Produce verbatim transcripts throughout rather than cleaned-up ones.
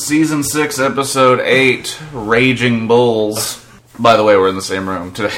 Season six, Episode eight, Raging Bulls. By the way, we're in the same room today.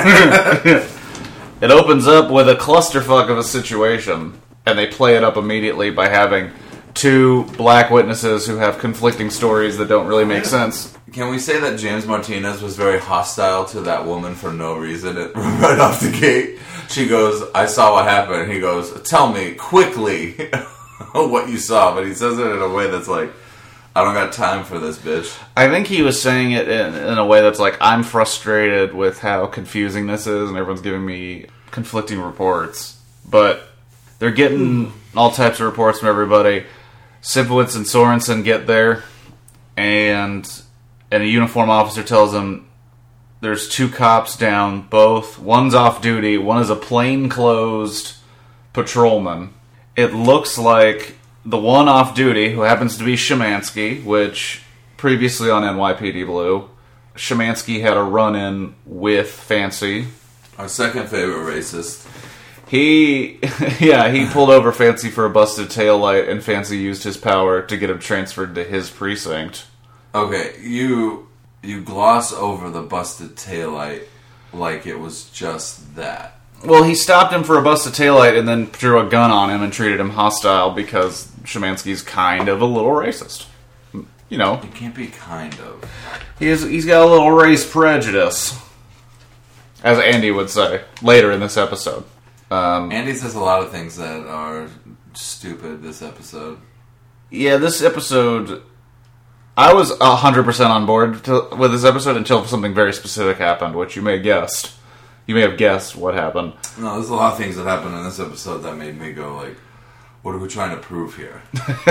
It opens up with a clusterfuck of a situation, and they play it up immediately by having two black witnesses who have conflicting stories that don't really make sense. Can we say that James Martinez was very hostile to that woman for no reason right off the gate? She goes, I saw what happened. And he goes, tell me quickly what you saw. But he says it in a way that's like, I don't got time for this, bitch. I think he was saying it in, in a way that's like, I'm frustrated with how confusing this is, and everyone's giving me conflicting reports. But they're getting all types of reports from everybody. Sipowicz and Sorensen get there, and... And a uniform officer tells him there's two cops down, both. One's off duty, one is a plainclothes patrolman. It looks like the one off duty, who happens to be Szymanski, which previously on N Y P D Blue, Szymanski had a run-in with Fancy. Our second favorite racist. He, yeah, he pulled over Fancy for a busted taillight, and Fancy used his power to get him transferred to his precinct. Okay, you you gloss over the busted taillight like it was just that. Well, he stopped him for a busted taillight and then drew a gun on him and treated him hostile because Szymanski's kind of a little racist. You know. It can't be kind of. He is, he's got a little race prejudice. As Andy would say later in this episode. Um, Andy says a lot of things that are stupid this episode. Yeah, this episode... I was one hundred percent on board to, with this episode until something very specific happened, which you may have guessed. You may have guessed what happened. No, there's a lot of things that happened in this episode that made me go, like, what are we trying to prove here?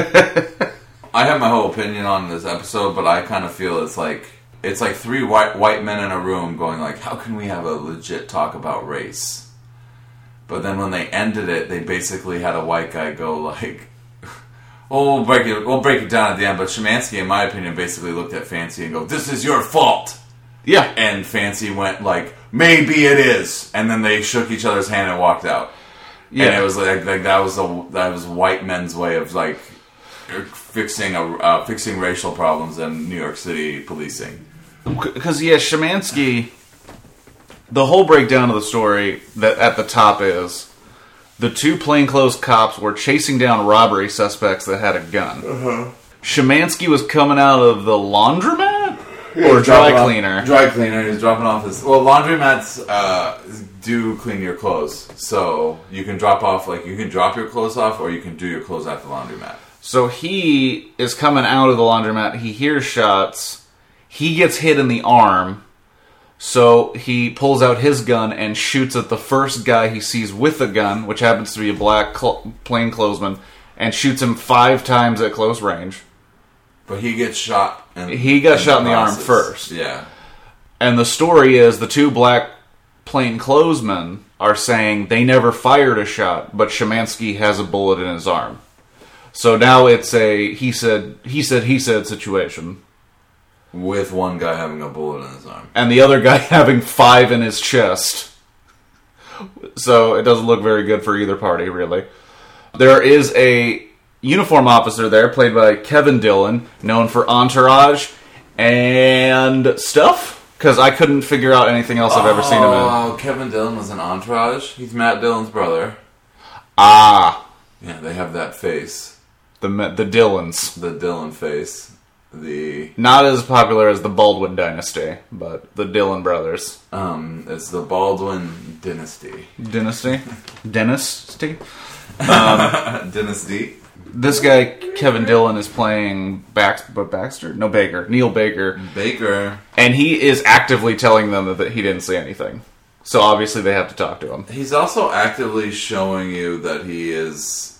I have my whole opinion on this episode, but I kind of feel it's like, it's like three white white men in a room going, like, how can we have a legit talk about race? But then when they ended it, they basically had a white guy go, like, Well, we'll break it. We'll break it down at the end. But Szymanski, in my opinion, basically looked at Fancy and go, "This is your fault." Yeah, and Fancy went like, "Maybe it is," and then they shook each other's hand and walked out. Yeah, and it was like, like that was a that was white men's way of like fixing a uh, fixing racial problems in New York City policing. Because yeah, Szymanski. The whole breakdown of the story that at the top is. The two plainclothes cops were chasing down robbery suspects that had a gun. Uh-huh. Szymanski was coming out of the laundromat? Yeah, or dry cleaner? Off, dry cleaner. He was dropping off his... Well, laundromats uh, do clean your clothes. So you can drop off, like, you can drop your clothes off or you can do your clothes at the laundromat. So he is coming out of the laundromat. He hears shots. He gets hit in the arm. So he pulls out his gun and shoots at the first guy he sees with a gun, which happens to be a black cl- plainclothesman, and shoots him five times at close range. But he gets shot. In, he got in shot the in the process. arm first. Yeah. And the story is the two black plainclothesmen are saying they never fired a shot, but Szymanski has a bullet in his arm. So now it's a he said, he said, he said situation. With one guy having a bullet in his arm. And the other guy having five in his chest. So it doesn't look very good for either party, really. There is a uniform officer there, played by Kevin Dillon, known for Entourage and stuff. Because I couldn't figure out anything else I've ever seen him in. Oh, Kevin Dillon was in Entourage? He's Matt Dillon's brother. Ah. Yeah, they have that face. The the Dillons. The Dillon face. The Not as popular as the Baldwin dynasty, but the Dillon brothers. Um, it's the Baldwin dynasty. Dynasty? Dynasty? Um, dynasty. This guy, Kevin Dillon, is playing Bax- but Baxter? No, Baker. Neil Baker. Baker. And he is actively telling them that he didn't see anything. So obviously they have to talk to him. He's also actively showing you that he is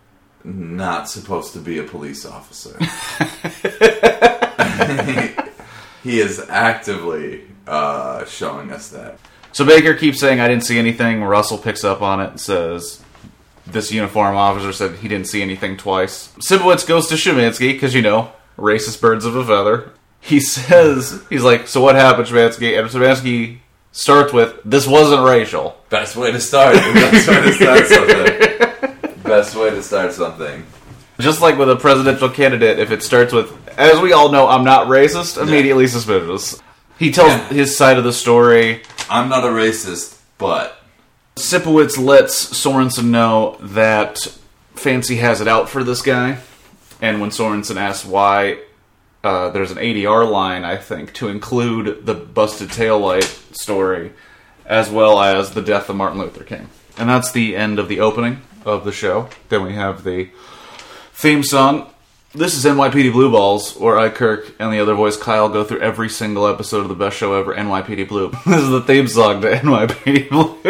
not supposed to be a police officer. he, he is actively uh, showing us that. So Baker keeps saying, I didn't see anything. Russell picks up on it and says, this uniform officer said he didn't see anything twice. Sipowicz goes to Szymanski, because, you know, racist birds of a feather. He says, he's like, so what happened, Szymanski? And Szymanski starts with, this wasn't racial. Best way to start. Best way to start something. Best way to start something. Just like with a presidential candidate, if it starts with, as we all know, I'm not racist, immediately yeah. suspicious. He tells yeah. his side of the story. I'm not a racist, but... Sipowicz lets Sorensen know that Fancy has it out for this guy. And when Sorensen asks why, uh, there's an A D R line, I think, to include the busted taillight story, as well as the death of Martin Luther King. And that's the end of the opening of the show. Then we have the theme song. This is N Y P D Blue Balls, where I, Kirk, and the other voice, Kyle, go through every single episode of the best show ever, N Y P D Blue. This is the theme song to N Y P D Blue.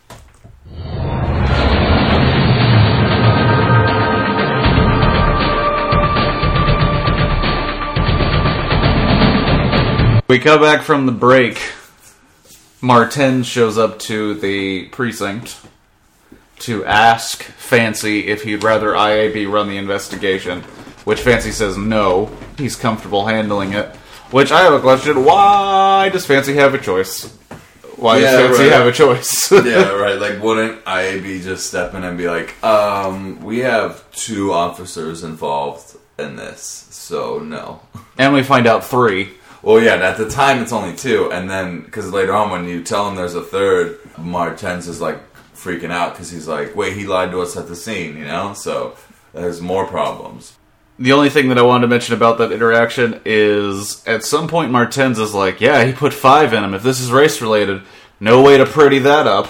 We come back from the break. Martens shows up to the precinct to ask Fancy if he'd rather I A B run the investigation, which Fancy says no, he's comfortable handling it. Which I have a question, why does Fancy have a choice? Why yeah, does Fancy right. have a choice? Yeah, right, like wouldn't I A B just step in and be like, um, we have two officers involved in this, so no. And we find out three. Well, yeah, at the time it's only two, and then, because later on when you tell him there's a third, Martens is like freaking out because he's like, wait, he lied to us at the scene, you know? So there's more problems. The only thing that I wanted to mention about that interaction is at some point Martens is like, yeah, he put five in him. If this is race related, no way to pretty that up.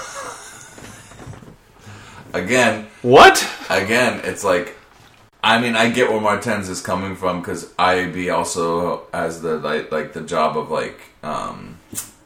Again. What? Again, it's like, I mean, I get where Martens is coming from because I A B also has the like, like the job of like um,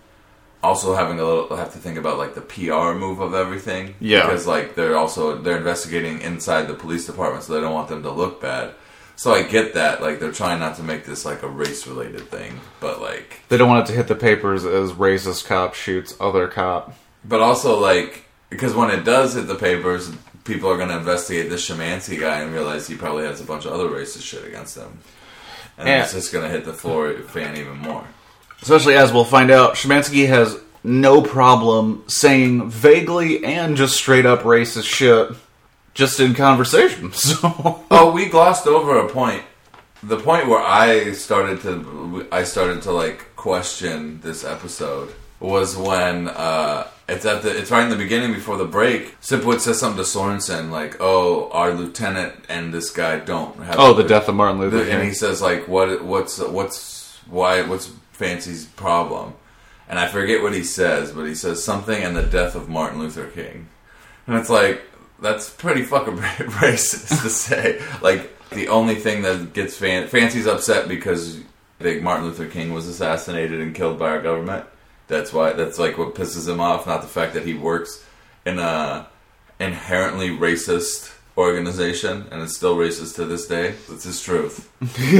also having a little have to think about like the P R move of everything. Yeah, because like they're also they're investigating inside the police department, so they don't want them to look bad. So I get that, like they're trying not to make this like a race related thing, but like they don't want it to hit the papers as racist cop shoots other cop. But also like because when it does hit the papers, people are going to investigate this Szymanski guy and realize he probably has a bunch of other racist shit against him. And yeah. It's just going to hit the floor fan even more. Especially as we'll find out, Szymanski has no problem saying vaguely and just straight up racist shit just in conversation. So. Oh, we glossed over a point. The point where I started to, I started to like question this episode was when, uh, It's at the. It's right in the beginning before the break. Sipowicz says something to Sorensen like, "Oh, our lieutenant and this guy don't have." Oh, the death of Martin Luther King. And he says like, "What? What's? What's? Why? What's Fancy's problem?" And I forget what he says, but he says something and the death of Martin Luther King, and it's like that's pretty fucking racist to say. Like the only thing that gets Fan- Fancy's upset because big Martin Luther King was assassinated and killed by our government. That's why. That's like what pisses him off, not the fact that he works in a inherently racist organization, and it's still racist to this day. It's his truth.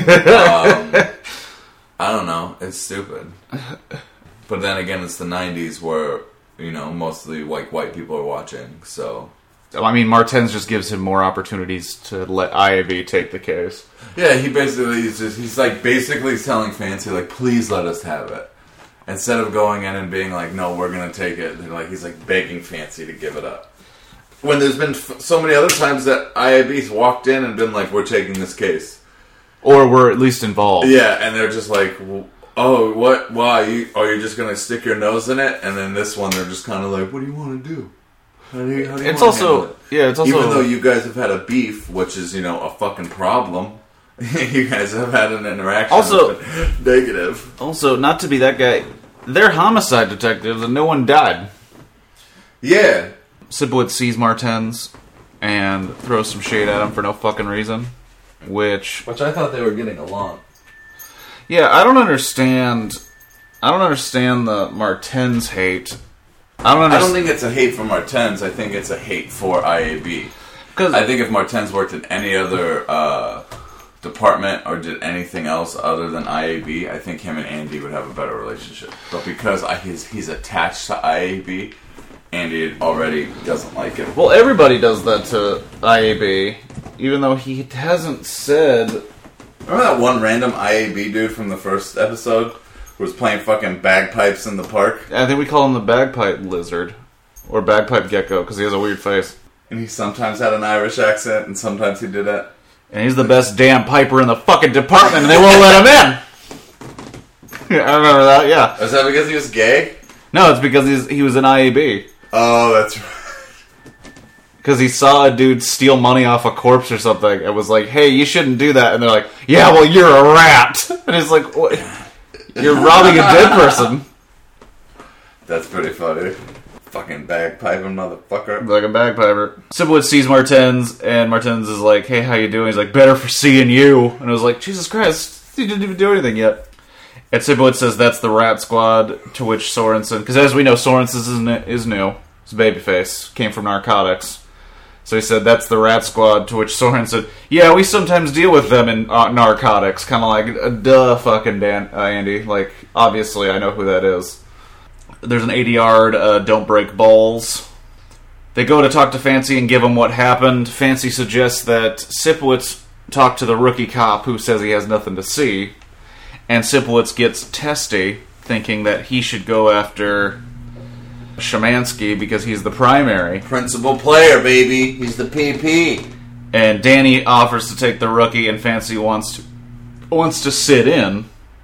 um, I don't know. It's stupid. But then again, it's the nineties where you know mostly like white people are watching. So I mean, Martens just gives him more opportunities to let I A B take the case. Yeah, he basically he's just he's like basically telling Fancy like, please let us have it. Instead of going in and being like, no, we're going to take it. They're like, he's like begging Fancy to give it up. When there's been f- so many other times that I A B's walked in and been like, we're taking this case. Or we're at least involved. Yeah, and they're just like, oh, what? Why? You, are you just going to stick your nose in it? And then this one, they're just kind of like, what do you want to do? How do you, how do you it's also, it? yeah, it's also... Even though you guys have had a beef, which is, you know, a fucking problem... You guys have had an interaction also, that's been negative. Also, not to be that guy, they're homicide detectives and no one died. Yeah. Sipowicz sees Martens and throws some shade at him for no fucking reason. Which... Which I thought they were getting along. Yeah, I don't understand... I don't understand the Martens hate. I don't understand... I don't think it's a hate for Martens. I think it's a hate for I A B. Because I think if Martens worked in any other... Uh, department or did anything else other than I A B, I think him and Andy would have a better relationship. But because I, he's he's attached to I A B, Andy already doesn't like it. Well, everybody does that to I A B, even though he hasn't said... Remember that one random I A B dude from the first episode who was playing fucking bagpipes in the park? I think we call him the bagpipe lizard. Or bagpipe gecko, because he has a weird face. And he sometimes had an Irish accent, and sometimes he did that. And he's the best damn piper in the fucking department, and they won't let him in. I remember that, yeah. Is that because he was gay? No, it's because he's, he was in I A B. Oh, that's right. Because he saw a dude steal money off a corpse or something, and was like, hey, you shouldn't do that. And they're like, yeah, well, you're a rat. And he's like, what? You're robbing a dead person. That's pretty funny. Fucking bagpiping motherfucker. Like a bagpiper. Sipowicz sees Martins, and Martins is like, hey, how you doing? He's like, better for seeing you. And I was like, Jesus Christ, he didn't even do anything yet. And Sipowicz says that's the Rat Squad, to which Sorensen, because as we know, Sorensen is, n- is new. He's babyface. Came from narcotics. So he said, that's the Rat Squad, to which Soren said, yeah, we sometimes deal with them in uh, narcotics. Kind of like, uh, duh, fucking Dan, uh, Andy. Like, obviously, I know who that is. There's an eighty-yard uh, don't break balls. They go to talk to Fancy and give him what happened. Fancy suggests that Sipowicz talk to the rookie cop who says he has nothing to see. And Sipowicz gets testy, thinking that he should go after Szymanski because he's the primary. Principal player, baby. He's the P P. And Danny offers to take the rookie, and Fancy wants to wants to sit in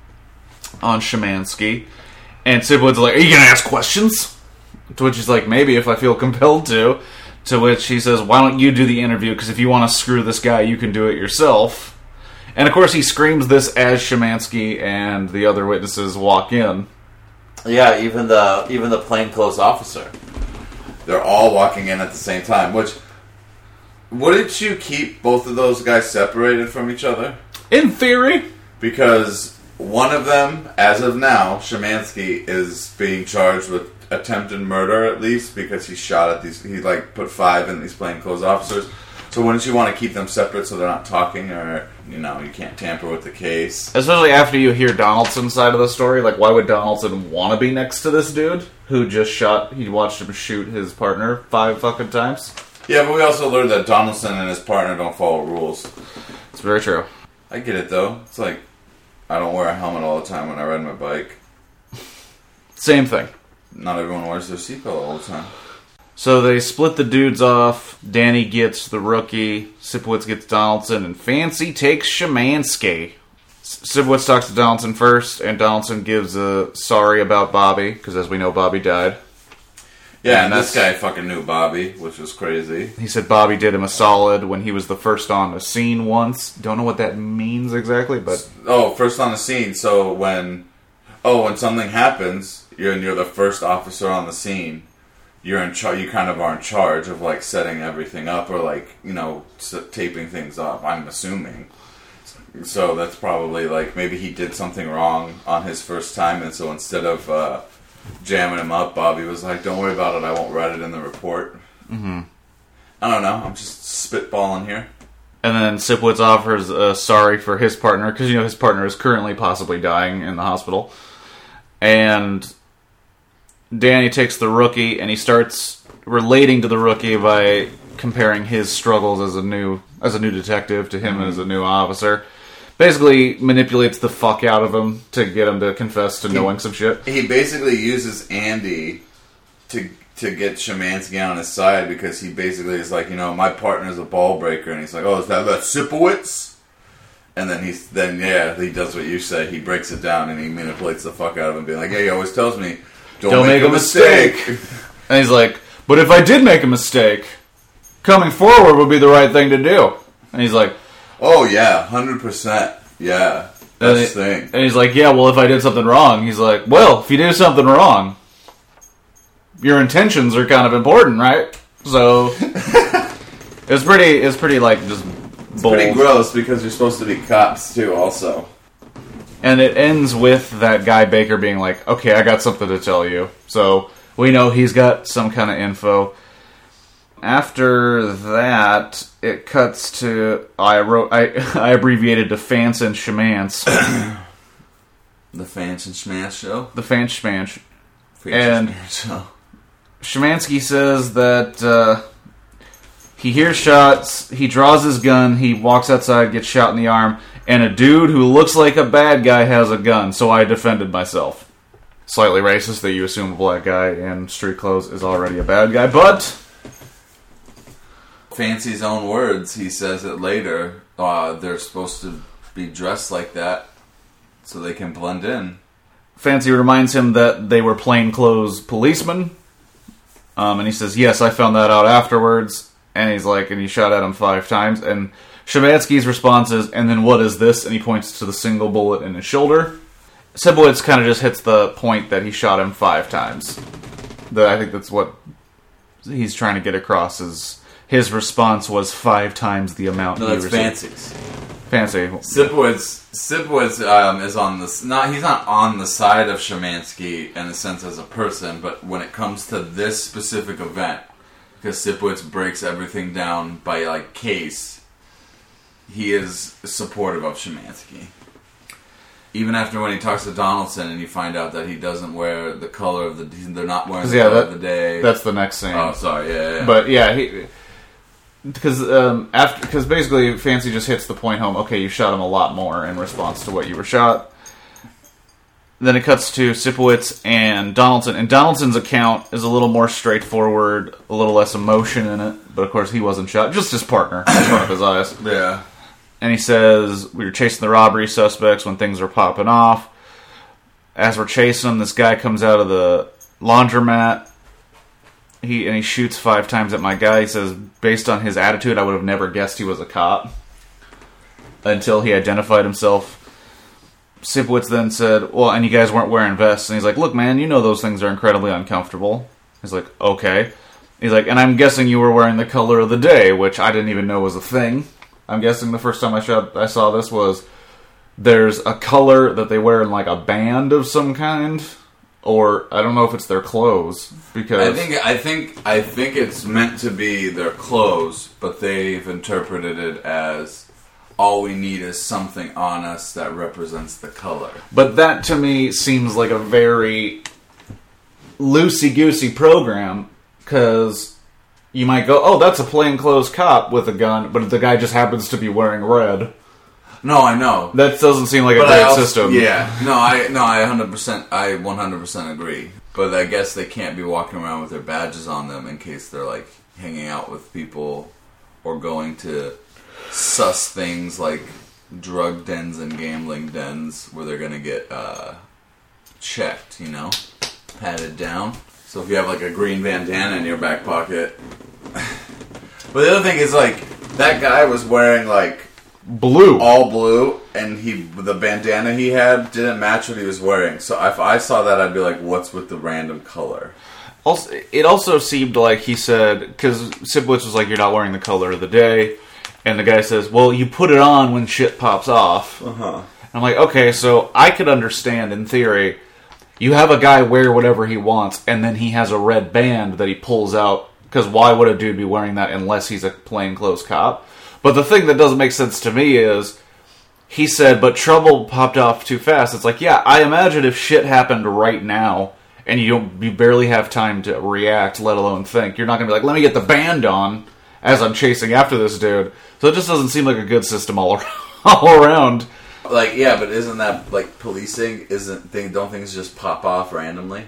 on Szymanski. And Sipowicz is like, are you going to ask questions? To which he's like, maybe if I feel compelled to. To which he says, why don't you do the interview? Because if you want to screw this guy, you can do it yourself. And of course he screams this as Szymanski and the other witnesses walk in. Yeah, even the even the plainclothes officer. They're all walking in at the same time. Which, wouldn't you keep both of those guys separated from each other? In theory. Because one of them, as of now, Szymanski, is being charged with attempted murder at least because he shot at these. He like put five in these plainclothes officers. So wouldn't you want to keep them separate so they're not talking, or you know you can't tamper with the case? Especially after you hear Donaldson's side of the story. Like, why would Donaldson want to be next to this dude who just shot? He watched him shoot his partner five fucking times. Yeah, but we also learned that Donaldson and his partner don't follow rules. It's very true. I get it though. It's like I don't wear a helmet all the time when I ride my bike. Same thing. Not everyone wears their seatbelt all the time. So they split the dudes off. Danny gets the rookie. Sipowicz gets Donaldson. And Fancy takes Szymanski. Sipowicz talks to Donaldson first. And Donaldson gives a sorry about Bobby. Because as we know, Bobby died. Yeah, and, and this guy fucking knew Bobby, which was crazy. He said Bobby did him a solid when he was the first on the scene once. Don't know what that means exactly, but... Oh, first on the scene. So when... Oh, when something happens, you're, and you're the first officer on the scene... You're in charge. You kind of are in charge of like setting everything up, or like you know s- taping things up. I'm assuming. So that's probably like maybe he did something wrong on his first time, and so instead of uh, jamming him up, Bobby was like, "Don't worry about it. I won't write it in the report." Mm-hmm. I don't know. I'm just spitballing here. And then Sipowicz offers uh, sorry for his partner because you know his partner is currently possibly dying in the hospital, and Danny takes the rookie and he starts relating to the rookie by comparing his struggles as a new as a new detective to him mm-hmm. as a new officer. Basically manipulates the fuck out of him to get him to confess to he, knowing some shit. He basically uses Andy to to get Szymanski on his side because he basically is like, you know, my partner's a ball breaker, and he's like, oh, is that that Sipowicz? And then he's then yeah, he does what you say. He breaks it down and he manipulates the fuck out of him, being like, yeah, he always tells me, don't, don't make, make a mistake. mistake. And he's like, but if I did make a mistake, coming forward would be the right thing to do. And he's like, oh yeah, one hundred percent. Yeah, that's the thing. And he's like, yeah, well, if I did something wrong, he's like, well, if you do something wrong, your intentions are kind of important, right? So it's pretty, it's pretty like just it's bold. Pretty gross because you're supposed to be cops too, also. And it ends with that guy Baker being like, okay, I got something to tell you. So we know he's got some kind of info. After that, it cuts to I wrote I, I abbreviated to Fance and Schmance. The Fance and Schmance show? The Fance Schmance. Fance and show. Szymanski says that uh, he hears shots, he draws his gun, he walks outside, gets shot in the arm, and a dude who looks like a bad guy has a gun, so I defended myself. Slightly racist that you assume a black guy in street clothes is already a bad guy, but... Fancy's own words, he says it later, uh, they're supposed to be dressed like that so they can blend in. Fancy reminds him that they were plainclothes policemen. Um, and he says, yes, I found that out afterwards. And he's like, and he shot at him five times. And Szymanski's response is, and then what is this? And he points to the single bullet in his shoulder. Sibowicz kind of just hits the point that he shot him five times. That I think that's what he's trying to get across is his response was five times the amount No, he that's received. Fancy's. Fancy. Sibowicz, Sibowicz um, is on the not. He's not on the side of Szymanski in a sense as a person, but when it comes to this specific event, because Sibowicz breaks everything down by like case, he is supportive of Szymanski. Even after when he talks to Donaldson and you find out that he doesn't wear the color of the, they're not wearing the yeah, color that, of the day. That's the next scene. Oh, sorry, yeah, yeah. But yeah, he because um, after because basically Fancy just hits the point home. Okay, you shot him a lot more in response to what you were shot. Then it cuts to Sibowicz and Donaldson, and Donaldson's account is a little more straightforward, a little less emotion in it. But of course, he wasn't shot; just his partner in front of his eyes. Yeah. And he says, we were chasing the robbery suspects when things were popping off. As we're chasing them, this guy comes out of the laundromat. He and he shoots five times at my guy. He says, based on his attitude, I would have never guessed he was a cop. Until he identified himself. Sibowicz then said, well, and you guys weren't wearing vests. And he's like, look, man, you know those things are incredibly uncomfortable. He's like, okay. He's like, and I'm guessing you were wearing the color of the day, which I didn't even know was a thing. I'm guessing the first time I, shot, I saw this was there's a color that they wear in like a band of some kind, or I don't know if it's their clothes because I think I think I think it's meant to be their clothes, but they've interpreted it as all we need is something on us that represents the color. But that to me seems like a very loosey-goosey program because you might go, oh, that's a plainclothes cop with a gun, but the guy just happens to be wearing red. No, I know. That doesn't seem like a But great I also, system. Yeah, no, I no, I one hundred percent, I one hundred percent agree. But I guess they can't be walking around with their badges on them in case they're like hanging out with people or going to sus things like drug dens and gambling dens where they're gonna get uh, checked, you know, patted down. So if you have like a green bandana in your back pocket. But the other thing is like that guy was wearing like Blue. all blue, and he the bandana he had didn't match what he was wearing. So if I saw that, I'd be like, "What's with the random color?" Also, it also seemed like he said, because Sibowicz was like, "You're not wearing the color of the day," and the guy says, "Well, you put it on when shit pops off." Uh huh. I'm like, okay, so I could understand in theory. You have a guy wear whatever he wants, and then he has a red band that he pulls out. Because why would a dude be wearing that unless he's a plainclothes cop? But the thing that doesn't make sense to me is, he said, but trouble popped off too fast. It's like, yeah, I imagine if shit happened right now, and you don't, you barely have time to react, let alone think, you're not going to be like, let me get the band on as I'm chasing after this dude. So it just doesn't seem like a good system all around. all around. Like, yeah, but isn't that like policing? Isn't thing? Don't things just pop off randomly?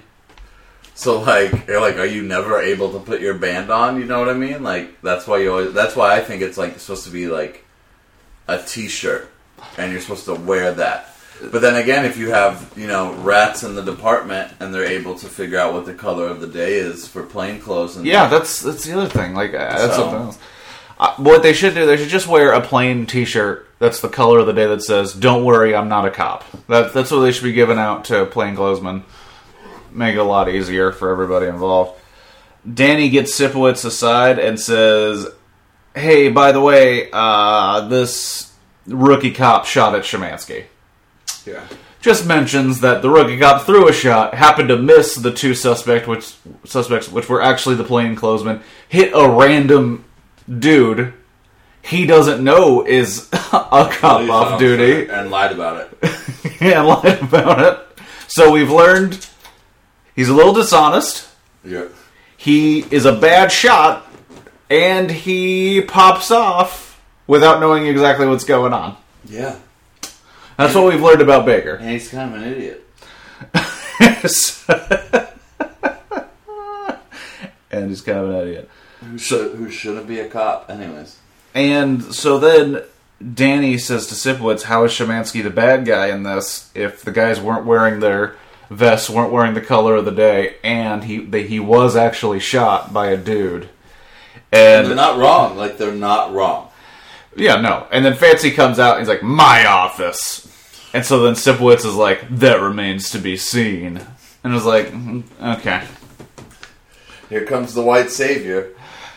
So like, you're like, are you never able to put your band on? You know what I mean? Like, that's why you always. That's why I think it's like it's supposed to be like a T-shirt, and you're supposed to wear that. But then again, if you have you know rats in the department and they're able to figure out what the color of the day is for plain clothes, and Yeah, that's that's the other thing. Like, uh, that's So- something else. Uh, what they should do, they should just wear a plain T-shirt that's the color of the day that says, don't worry, I'm not a cop. That, that's what they should be giving out to plainclothesmen. Make it a lot easier for everybody involved. Danny gets Sibowicz aside and says, hey, by the way, uh, this rookie cop shot at Szymanski. yeah. Just mentions that the rookie cop threw a shot, happened to miss the two suspect, which suspects, which were actually the plainclothesmen, hit a random dude he doesn't know is a cop Police off officer, duty and lied about it. and lied about it. So we've learned he's a little dishonest, Yeah. he is a bad shot, and he pops off without knowing exactly what's going on. Yeah. That's what we've learned about Baker. And he's kind of an idiot. And he's kind of an idiot. Who should who shouldn't be a cop, anyways. And so then Danny says to Sipowicz, how is Szymanski the bad guy in this if the guys weren't wearing their vests, weren't wearing the color of the day, and he they, he was actually shot by a dude. And, and they're not wrong. Like, they're not wrong. Yeah, no. And then Fancy comes out and he's like, my office. And so then Sipowicz is like, that remains to be seen. And I was like, okay. Here comes the white savior.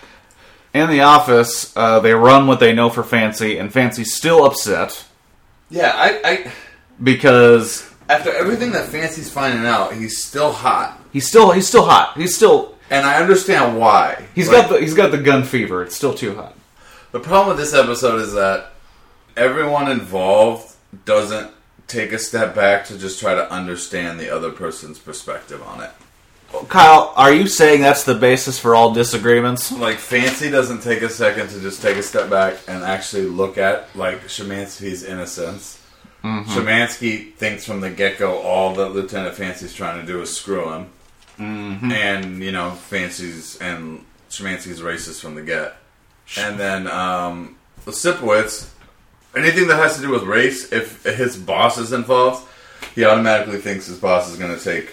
In the office, uh, they run what they know for Fancy, and Fancy's still upset. Yeah, I, I... Because... After everything that Fancy's finding out, he's still hot. He's still he's still hot. He's still... And I understand why. He's like, got the he's got the gun fever. It's still too hot. The problem with this episode is that everyone involved doesn't take a step back to just try to understand the other person's perspective on it. Kyle, are you saying that's the basis for all disagreements? Like, Fancy doesn't take a second to just take a step back and actually look at, like, Szymanski's innocence. Mm-hmm. Szymanski thinks from the get-go all that Lieutenant Fancy's trying to do is screw him. Mm-hmm. And, you know, Fancy's and Szymanski's racist from the get. And then, um, Sipowicz, anything that has to do with race, if his boss is involved, he automatically thinks his boss is going to take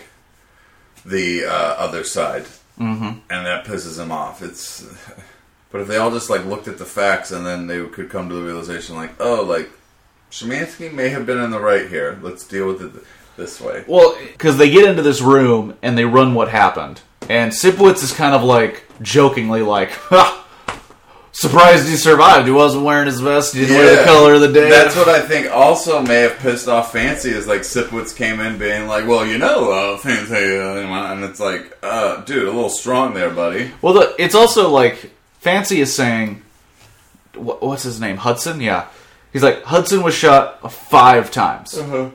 the uh, other side. Mm-hmm. And that pisses him off. It's, but if they all just, like, looked at the facts and then they could come to the realization, like, oh, like, Szymanski may have been in the right here. Let's deal with it this way. Well, because they get into this room and they run what happened. And Sipowicz is kind of like, jokingly like, ha! Surprised he survived. He wasn't wearing his vest. He didn't yeah, wear the color of the day. That's what I think also may have pissed off Fancy is like Sipowicz came in being like, well, you know, uh, Fancy, uh, and it's like, uh, dude, a little strong there, buddy. Well, the, it's also like, Fancy is saying, what, what's his name? Hudson? Yeah. He's like, Hudson was shot five times. Uh-huh.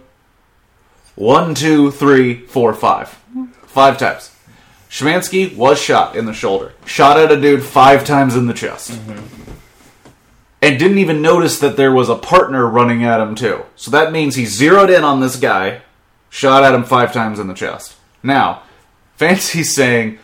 One, two, three, four, five. Five times. Szymanski was shot in the shoulder. Shot at a dude five times in the chest. Mm-hmm. And didn't even notice that there was a partner running at him, too. So that means he zeroed in on this guy, shot at him five times in the chest. Now, Fancy's saying,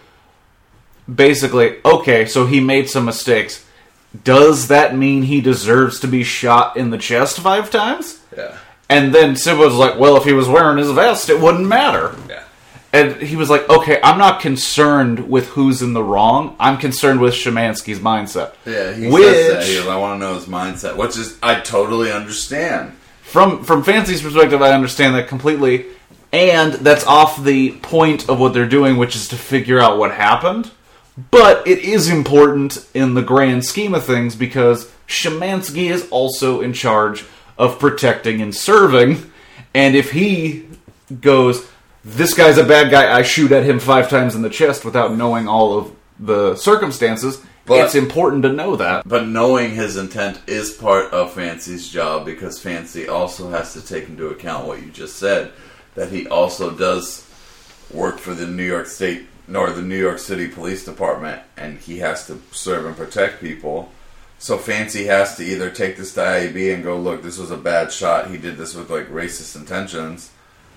basically, okay, so he made some mistakes. Does that mean he deserves to be shot in the chest five times? Yeah. And then Sib was like, well, if he was wearing his vest, it wouldn't matter. Yeah. And he was like, okay, I'm not concerned with who's in the wrong. I'm concerned with Szymanski's mindset. Yeah, he which, says that. He goes, I want to know his mindset. Which is, I totally understand. From from Fancy's perspective, I understand that completely. And that's off the point of what they're doing, which is to figure out what happened. But it is important in the grand scheme of things because Szymanski is also in charge of protecting and serving. And if he goes, this guy's a bad guy, I shoot at him five times in the chest without knowing all of the circumstances, but it's important to know that. But knowing his intent is part of Fancy's job because Fancy also has to take into account what you just said, that he also does work for the New York State nor the New York City Police Department, and he has to serve and protect people. So Fancy has to either take this to I A B and go, look, this was a bad shot, he did this with like racist intentions,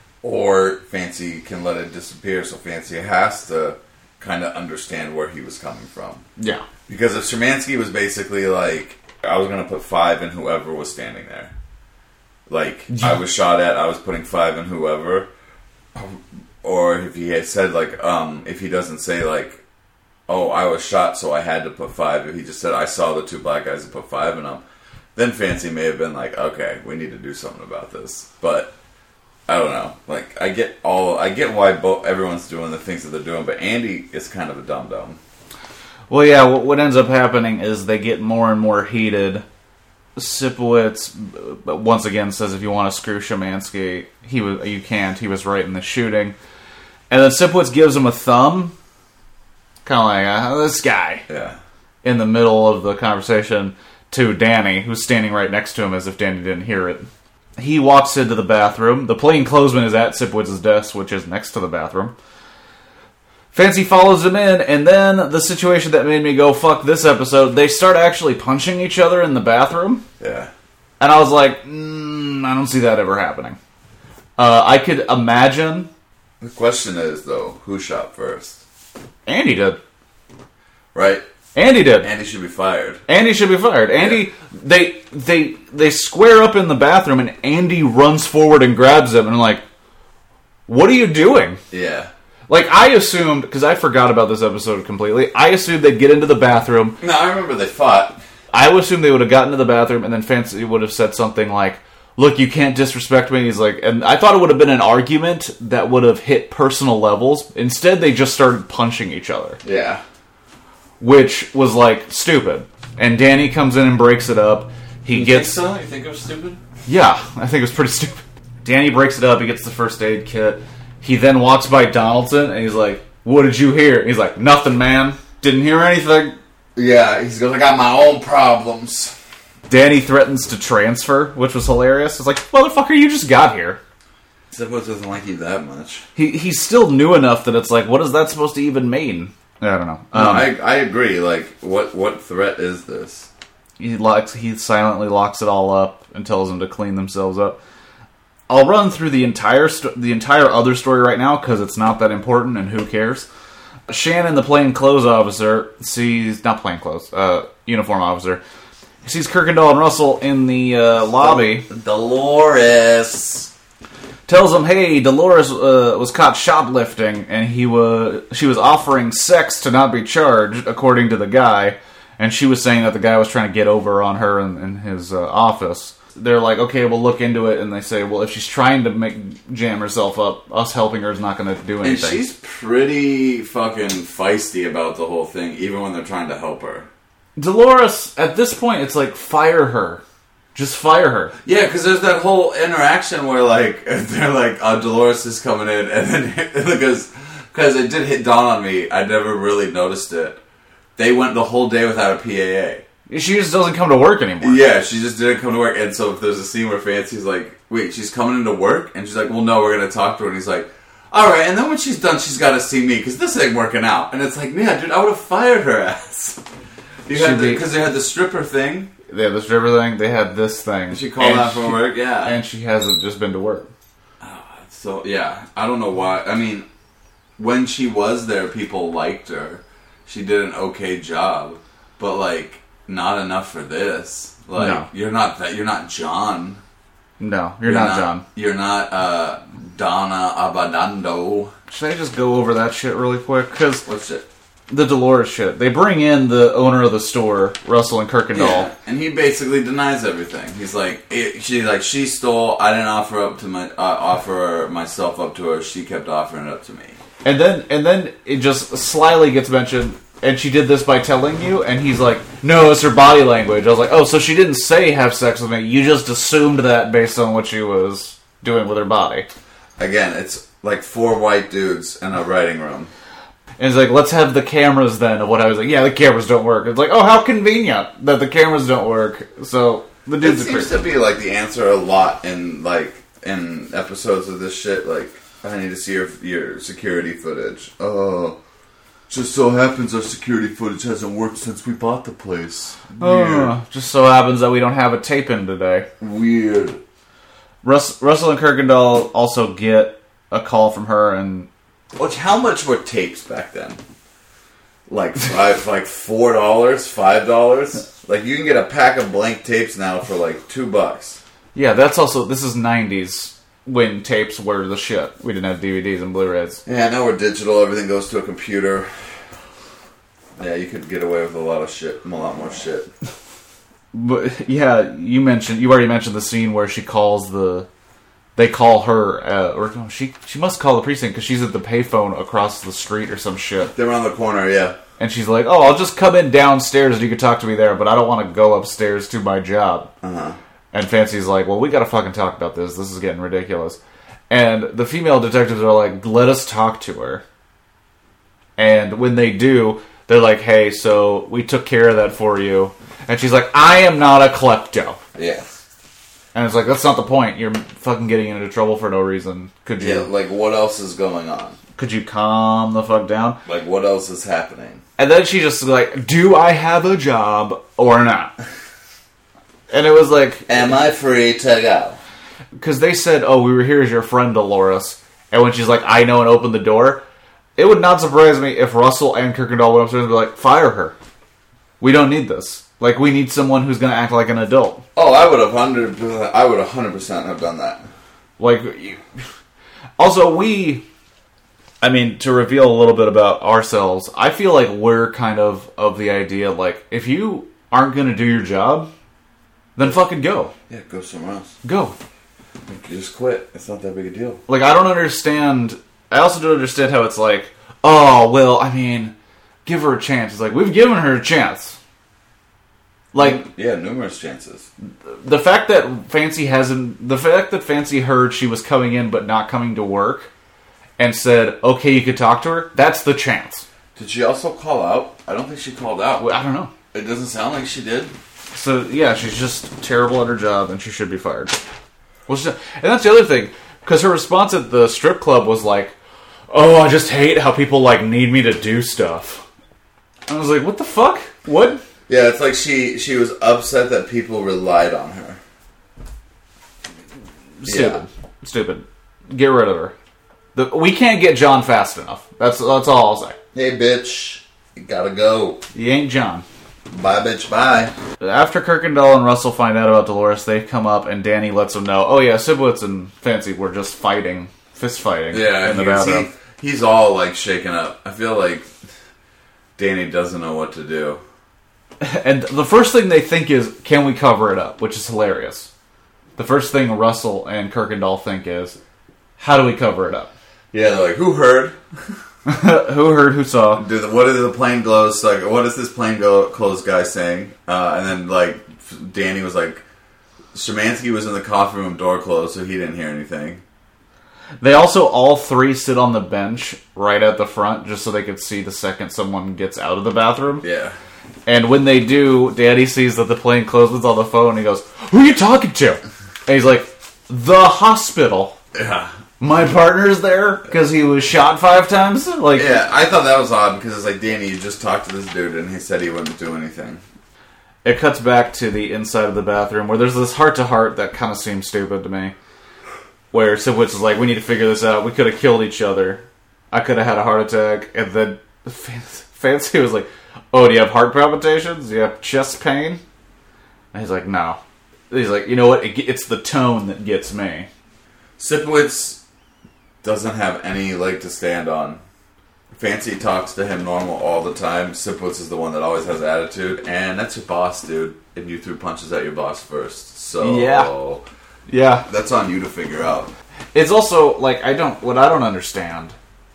or Fancy can let it disappear, so Fancy has to kind of understand where he was coming from. Yeah. Because if Szymanski was basically like, I was going to put five in whoever was standing there. Like, yeah. I was shot at, I was putting five in whoever. Or if he had said, like, um, if he doesn't say, like, oh, I was shot, so I had to put five. If he just said, I saw the two black guys and put five in them, then Fancy may have been like, okay, we need to do something about this. But I don't know. Like, I get all, I get why both everyone's doing the things that they're doing, but Andy is kind of a dum dum. Well, yeah. What, what ends up happening is they get more and more heated. Sipowicz, once again, says if you want to screw Szymanski, he was, you can't. He was right in the shooting. And then Sipowicz gives him a thumb, kind of like, uh, this guy. Yeah. In the middle of the conversation to Danny, who's standing right next to him as if Danny didn't hear it. He walks into the bathroom. The plainclothesman is at Sipowicz's desk, which is next to the bathroom. Fancy follows him in, and then the situation that made me go, fuck this episode, they start actually punching each other in the bathroom. Yeah. And I was like, mm, I don't see that ever happening. Uh, I could imagine... The question is, though, who shot first? Andy did. Right? Andy did. Andy should be fired. Andy should be fired. Andy, yeah. they they they square up in the bathroom, and Andy runs forward and grabs him, and I'm like, what are you doing? Yeah. Like, I assumed, because I forgot about this episode completely, I assumed they'd get into the bathroom. No, I remember they fought. I assumed they would have gotten to the bathroom, and then Fancy would have said something like, look, you can't disrespect me. He's like, and I thought it would have been an argument that would have hit personal levels. Instead, they just started punching each other. Yeah. Which was, like, stupid. And Danny comes in and breaks it up. He you gets. Think so? You think it was stupid? Yeah, I think it was pretty stupid. Danny breaks it up. He gets the first aid kit. He then walks by Donaldson, and he's like, what did you hear? He's like, nothing, man. Didn't hear anything. Yeah, he's goes, I got my own problems. Danny threatens to transfer, which was hilarious. It's like, motherfucker, you just got here. Zippo doesn't like you that much. He He's still new enough that it's like, what is that supposed to even mean? I don't know. No, Um, I I agree. Like, what what threat is this? he locks. He silently locks it all up and tells them to clean themselves up. I'll run through the entire sto- the entire other story right now because it's not that important and who cares. Shannon, the plain clothes officer, sees not plain clothes, uh, uniform officer, sees Kirkendall and Russell in the uh, lobby. Dolores Tells him, "Hey, Dolores uh, was caught shoplifting, and he was she was offering sex to not be charged, according to the guy." And she was saying that the guy was trying to get over on her in, in his uh, office. They're like, okay, we'll look into it. And they say, well, if she's trying to make jam herself up, us helping her is not going to do anything. And she's pretty fucking feisty about the whole thing, even when they're trying to help her. Dolores, at this point, it's like, fire her. Just fire her. Yeah, because there's that whole interaction where, like, they're like, oh, Dolores is coming in. And then, because because it did hit dawn on me, I never really noticed it. They went the whole day without a P A A. She just doesn't come to work anymore. Yeah, she just didn't come to work. And so if there's a scene where Fancy's like, wait, she's coming into work? And she's like, well, no, we're going to talk to her. And he's like, all right. And then when she's done, she's got to see me because this ain't working out. And it's like, yeah, dude, I would have fired her ass. Because the, they had the stripper thing. They had the stripper thing. They had this thing. And she called out from work, yeah. And she hasn't just been to work. Oh, so, yeah, I don't know why. I mean, when she was there, people liked her. She did an okay job. But, like, not enough for this. Like, no. you're not that. You're not John. No, you're, you're not, not John. You're not uh, Donna Abadando. Should I just go over that shit really quick? Because what shit? The Dolores shit. They bring in the owner of the store, Russell and Kirkendall, yeah, and he basically denies everything. He's like, it, she like she stole. I didn't offer up to my uh, offer myself up to her. She kept offering it up to me. And then and then it just slyly gets mentioned. And she did this by telling you, and he's like, no, it's her body language. I was like, oh, so she didn't say have sex with me. You just assumed that based on what she was doing with her body. Again, it's like four white dudes in a writing room. And it's like, let's have the cameras then of what I was like, yeah, the cameras don't work. It's like, oh, how convenient that the cameras don't work. So the dudes it are seems to be like the answer a lot in like in episodes of this shit. Like, I need to see your, your security footage. Oh. Just so happens our security footage hasn't worked since we bought the place. Weird. Oh, just so happens that we don't have a tape in today. Weird. Russ, Russell and Kirkendall also get a call from her, and which how much were tapes back then? Like five, like four dollars, five dollars. Like you can get a pack of blank tapes now for like two bucks. Yeah, that's also this is nineties. When tapes were the shit. We didn't have D V Ds and Blu-rays. Yeah, now we're digital. Everything goes to a computer. Yeah, you could get away with a lot of shit. A lot more shit. But, yeah, you mentioned... You already mentioned the scene where she calls the... They call her... Uh, or no, she she must call the precinct because she's at the payphone across the street or some shit. They're around the corner, yeah. And she's like, oh, I'll just come in downstairs and you can talk to me there, but I don't want to go upstairs to my job. Uh-huh. And Fancy's like, well, we gotta fucking talk about this. This is getting ridiculous. And the female detectives are like, let us talk to her. And when they do, they're like, hey, so we took care of that for you. And she's like, I am not a klepto. Yeah. And it's like, that's not the point. You're fucking getting into trouble for no reason. Could you? Yeah, like, what else is going on? Could you calm the fuck down? Like, what else is happening? And then she just like, do I have a job or not? And it was like... Am I free to go? Because they said, oh, we were here as your friend, Dolores. And when she's like, I know, and opened the door, it would not surprise me if Russell and Kirkendall went upstairs and be like, fire her. We don't need this. Like, we need someone who's going to act like an adult. Oh, I would have hundred. I would a hundred percent have done that. Like, you... also we. I mean, to reveal a little bit about ourselves, I feel like we're kind of of the idea, like, if you aren't going to do your job, then fucking go. Yeah, go somewhere else. Go. Like, just quit. It's not that big a deal. Like, I don't understand. I also don't understand how it's like, oh, well, I mean, give her a chance. It's like, we've given her a chance. Like, yeah, numerous chances. The fact that Fancy hasn't, the fact that Fancy heard she was coming in but not coming to work, and said, okay, you could talk to her, that's the chance. Did she also call out? I don't think she called out. Well, I don't know. It doesn't sound like she did. So, yeah, she's just terrible at her job, and she should be fired. Well, she, and that's the other thing, because her response at the strip club was like, oh, I just hate how people, like, need me to do stuff. And I was like, what the fuck? What? Yeah, it's like she, she was upset that people relied on her. Stupid. Yeah. Stupid. Get rid of her. The, we can't get John fast enough. That's that's all I'll say. Hey, bitch. You gotta go. You ain't John. Bye, bitch. Bye. After Kirkendall and Russell find out about Dolores, they come up and Danny lets them know, oh yeah, Sibowitz and Fancy were just fighting, fist fighting yeah, in the bathroom. He, he's all like shaken up. I feel like Danny doesn't know what to do. And the first thing they think is, can we cover it up? Which is hilarious. The first thing Russell and Kirkendall think is, how do we cover it up? Yeah, they're like, who heard? Who heard, who saw? Dude, what is the plain clothes, like, what is this plain clothes guy saying? Uh, and then, like, Danny was like, Szymanski was in the coffee room, door closed, so he didn't hear anything. They also, all three sit on the bench right at the front, just so they could see the second someone gets out of the bathroom. Yeah. And when they do, Danny sees that the plainclothesman's on the phone, and he goes, who are you talking to? And he's like, the hospital. Yeah. My partner's there because he was shot five times? Like, yeah, I thought that was odd because it's like, Danny, you just talked to this dude and he said he wouldn't do anything. It cuts back to the inside of the bathroom where there's this heart-to-heart that kind of seems stupid to me. Where Sibowitz is like, we need to figure this out. We could have killed each other. I could have had a heart attack. And then Fancy was like, oh, do you have heart palpitations? Do you have chest pain? And he's like, no. He's like, you know what? It, it's the tone that gets me. Sibowitz doesn't have any leg to stand on. Fancy talks to him normal all the time. Sibowitz is the one that always has attitude, and that's your boss, dude. And you threw punches at your boss first, so yeah, yeah, that's on you to figure out. It's also like I don't what I don't understand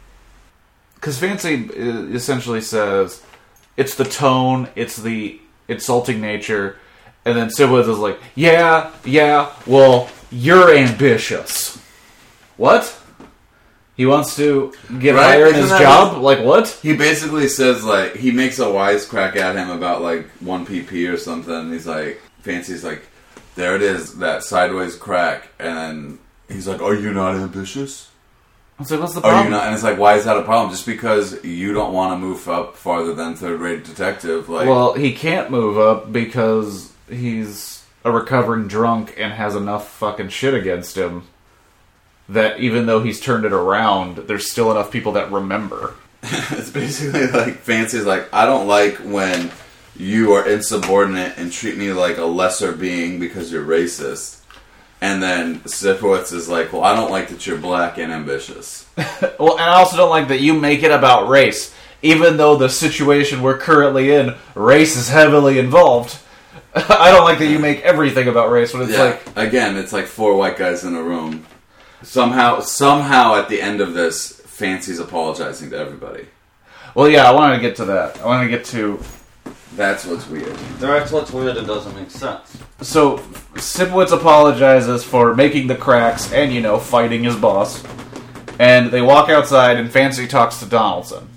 because Fancy essentially says it's the tone, it's the insulting nature, and then Sibowitz is like, yeah, yeah, well, you're ambitious. What? He wants to get right? higher in his job? His, like, what? He basically says, like, he makes a wisecrack at him about, like, one P P or something. And he's like, Fancy's like, there it is, that sideways crack. And then he's like, are you not ambitious? I was like, what's the problem? Are you not? And it's like, why is that a problem? Just because you don't want to move up farther than third-rate detective. Like, well, he can't move up because he's a recovering drunk and has enough fucking shit against him that even though he's turned it around, there's still enough people that remember. It's basically like, Fancy's like, I don't like when you are insubordinate and treat me like a lesser being because you're racist. And then Sibowitz is like, well, I don't like that you're black and ambitious. Well, and I also don't like that you make it about race, even though the situation we're currently in, race is heavily involved. I don't like that you make everything about race when it's yeah. like... Again, it's like four white guys in a room. Somehow, somehow at the end of this, Fancy's apologizing to everybody. Well, yeah, I wanted to get to that. I wanted to get to... That's what's weird. That's what's weird and doesn't make sense. So, Sibowitz apologizes for making the cracks and, you know, fighting his boss. And they walk outside and Fancy talks to Donaldson.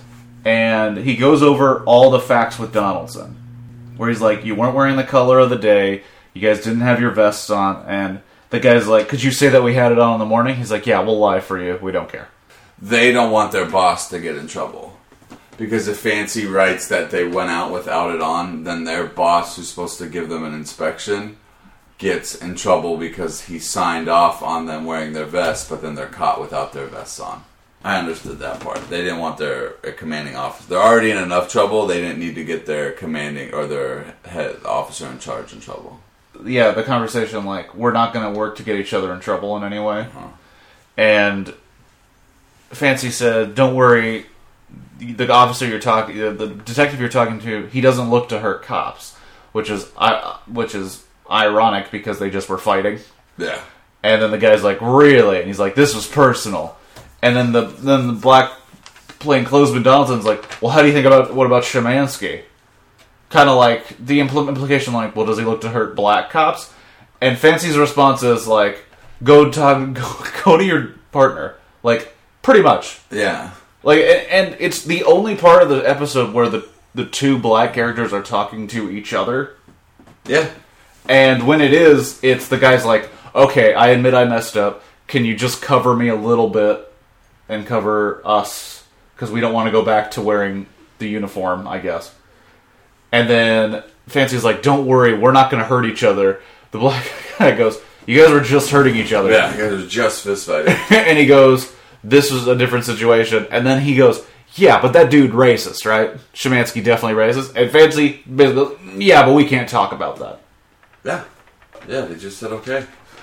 And he goes over all the facts with Donaldson. Where he's like, you weren't wearing the color of the day, you guys didn't have your vests on, and... The guy's like, could you say that we had it on in the morning? He's like, yeah, we'll lie for you. We don't care. They don't want their boss to get in trouble. Because if Fancy writes that they went out without it on, then their boss, who's supposed to give them an inspection, gets in trouble because he signed off on them wearing their vest, but then they're caught without their vests on. I understood that part. They didn't want their uh, commanding officer. They're already in enough trouble. They didn't need to get their commanding or their head officer in charge in trouble. Yeah, the conversation like, we're not going to work to get each other in trouble in any way. Uh-huh. And Fancy said, don't worry, the officer you're talking, the detective you're talking to, he doesn't look to hurt cops, which is which is ironic because they just were fighting. Yeah. And then the guy's like, really? And he's like, this was personal. And then the then the black plainclothesman Donaldson's like, well, how do you think about, what about Szymanski? Kind of like, the impl- implication like, well, does he look to hurt black cops? And Fancy's response is like, go talk, go, go to your partner. Like, pretty much. Yeah. Like, and it's the only part of the episode where the, the two black characters are talking to each other. Yeah. And when it is, it's the guy's like, okay, I admit I messed up. Can you just cover me a little bit and cover us? Because we don't want to go back to wearing the uniform, I guess. And then Fancy's like, don't worry, we're not going to hurt each other. The black guy goes, you guys were just hurting each other. Yeah, you guys were just fist fighting. And he goes, this was a different situation. And then he goes, yeah, but that dude racist, right? Szymanski definitely racist. And Fancy, basically, yeah, but we can't talk about that. Yeah. Yeah, they just said okay.